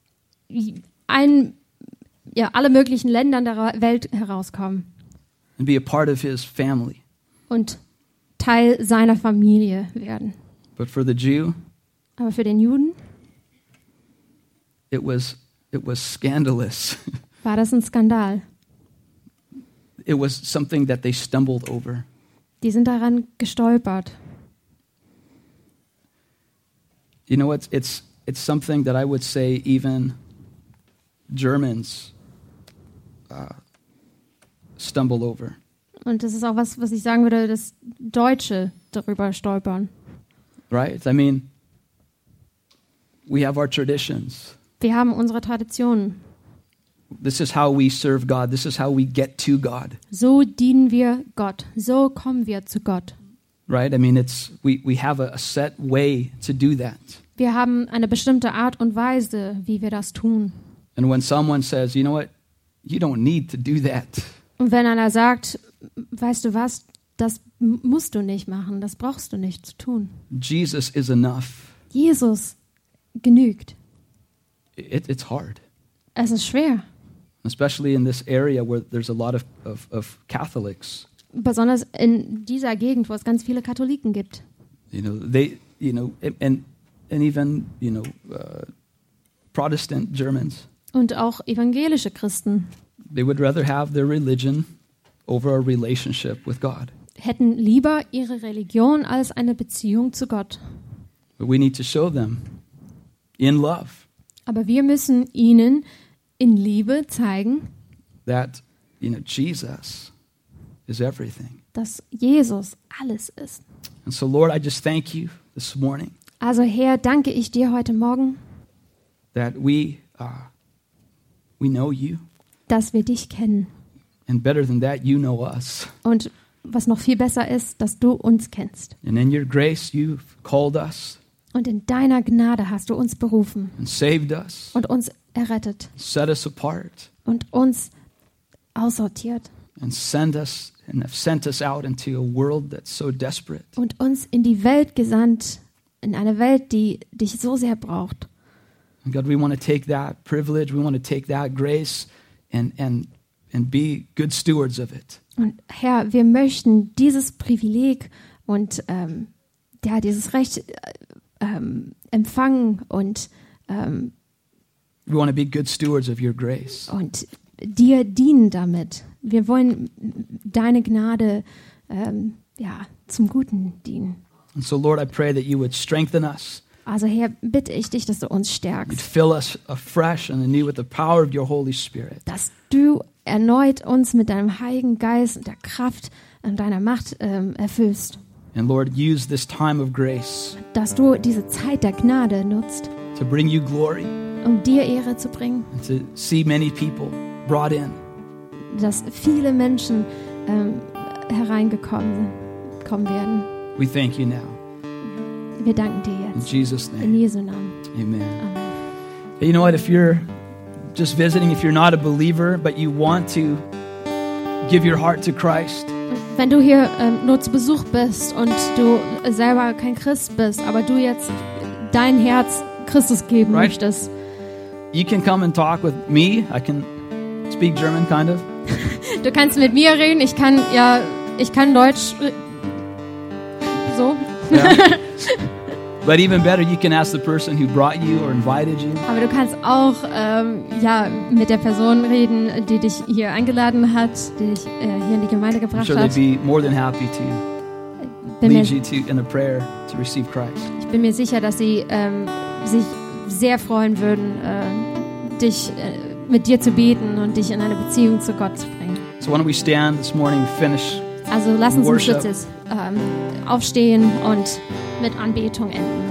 ein, ja, alle möglichen Ländern der Welt herauskommen and be a part of his family. und Teil seiner Familie werden. But for the Jew, Aber für den Juden it was it was scandalous. war das ein Skandal. It was something that they stumbled over. Die sind daran gestolpert. You know, it's it's it's something that I would say even Germans uh, stumble over. Und das ist auch was, was ich sagen würde, dass Deutsche darüber stolpern. Right? I mean, we have our traditions. Wir haben unsere Traditionen. This is how we serve God. This is how we get to God. So dienen wir Gott. So kommen wir zu Gott. right? I mean, it's we we have a, a set way to do that. Wir haben eine bestimmte Art und Weise, wie wir das tun. And when someone says, you know what, you don't need to do that, Und wenn einer sagt, weißt du was, das m- musst du nicht machen, das brauchst du nicht zu tun. Jesus is enough. Jesus genügt. It, it's hard, Es ist schwer, especially in this area where there's a lot of, of, of Catholics. besonders in dieser Gegend, wo es ganz viele Katholiken gibt. You know, they, you know, and and even, you know, uh, Protestant Germans. Und auch evangelische Christen They would rather have their religion over a relationship with God. hätten lieber ihre Religion als eine Beziehung zu Gott. But we need to show them in love Aber wir müssen ihnen in Liebe zeigen, that, you know, Jesus is everything. dass Jesus alles ist. And so, Lord, I just thank you this morning Also Herr, danke ich dir heute Morgen, that we uh, we know you, dass wir dich kennen. and better than that, you know us. Und was noch viel besser ist, dass du uns kennst. And in your grace, you've called us Und in deiner Gnade hast du uns berufen and saved us, und uns errettet set us apart, und uns aussortiert and send us and have sent us out into a world that's so desperate. und uns in die Welt gesandt, in eine Welt, die dich so sehr braucht. And God, we want to take that privilege, we want to take that grace, and and and be good stewards of it. Und Herr, wir möchten dieses Privileg und ähm, ja, dieses Recht äh, ähm, empfangen und, ähm, We want to be good stewards of your grace. und dir dienen damit. Wir wollen deine Gnade ähm, ja, zum Guten dienen. And so, Lord, I pray that you would strengthen us. Also Herr, bitte ich dich, dass du uns You'd stärkst, fill us afresh and anew with the power of your Holy Spirit. dass du erneut uns mit deinem Heiligen Geist und der Kraft und deiner Macht ähm, erfüllst, And Lord, use this time of grace dass du diese Zeit der Gnade nutzt, to bring you glory um dir Ehre zu bringen, and to see many people brought in. dass viele Menschen ähm, hereingekommen sind, kommen werden. We thank you now. Wir danken dir In jetzt. Jesus' In name, Jesu Namen. amen. Amen. Hey, you know what? If you're just visiting, if you're not a believer, but you want to give your heart to Christ, Wenn du hier ähm, nur zu Besuch bist und du selber kein Christ bist, aber du jetzt dein Herz Christus geben Right. möchtest, you can come and talk with me. I can speak German, kind of. du kannst mit mir reden. Ich kann ja, ich kann Deutsch äh, so, Yeah. But even better, you can ask the person who brought you or invited you. aber du kannst auch ähm, ja mit der Person reden, die dich hier eingeladen hat, die dich äh, hier in die Gemeinde I'm gebracht sure hat. they'd be more than happy to Bin mir, lead you to in a prayer to receive Christ. ich bin mir sicher, dass sie ähm, sich sehr freuen würden, äh, dich äh, mit dir zu beten und dich in eine Beziehung zu Gott zu bringen. So why don't we stand this morning, finish Also lass uns im Worship. Schutz ähm, aufstehen und mit Anbetung enden.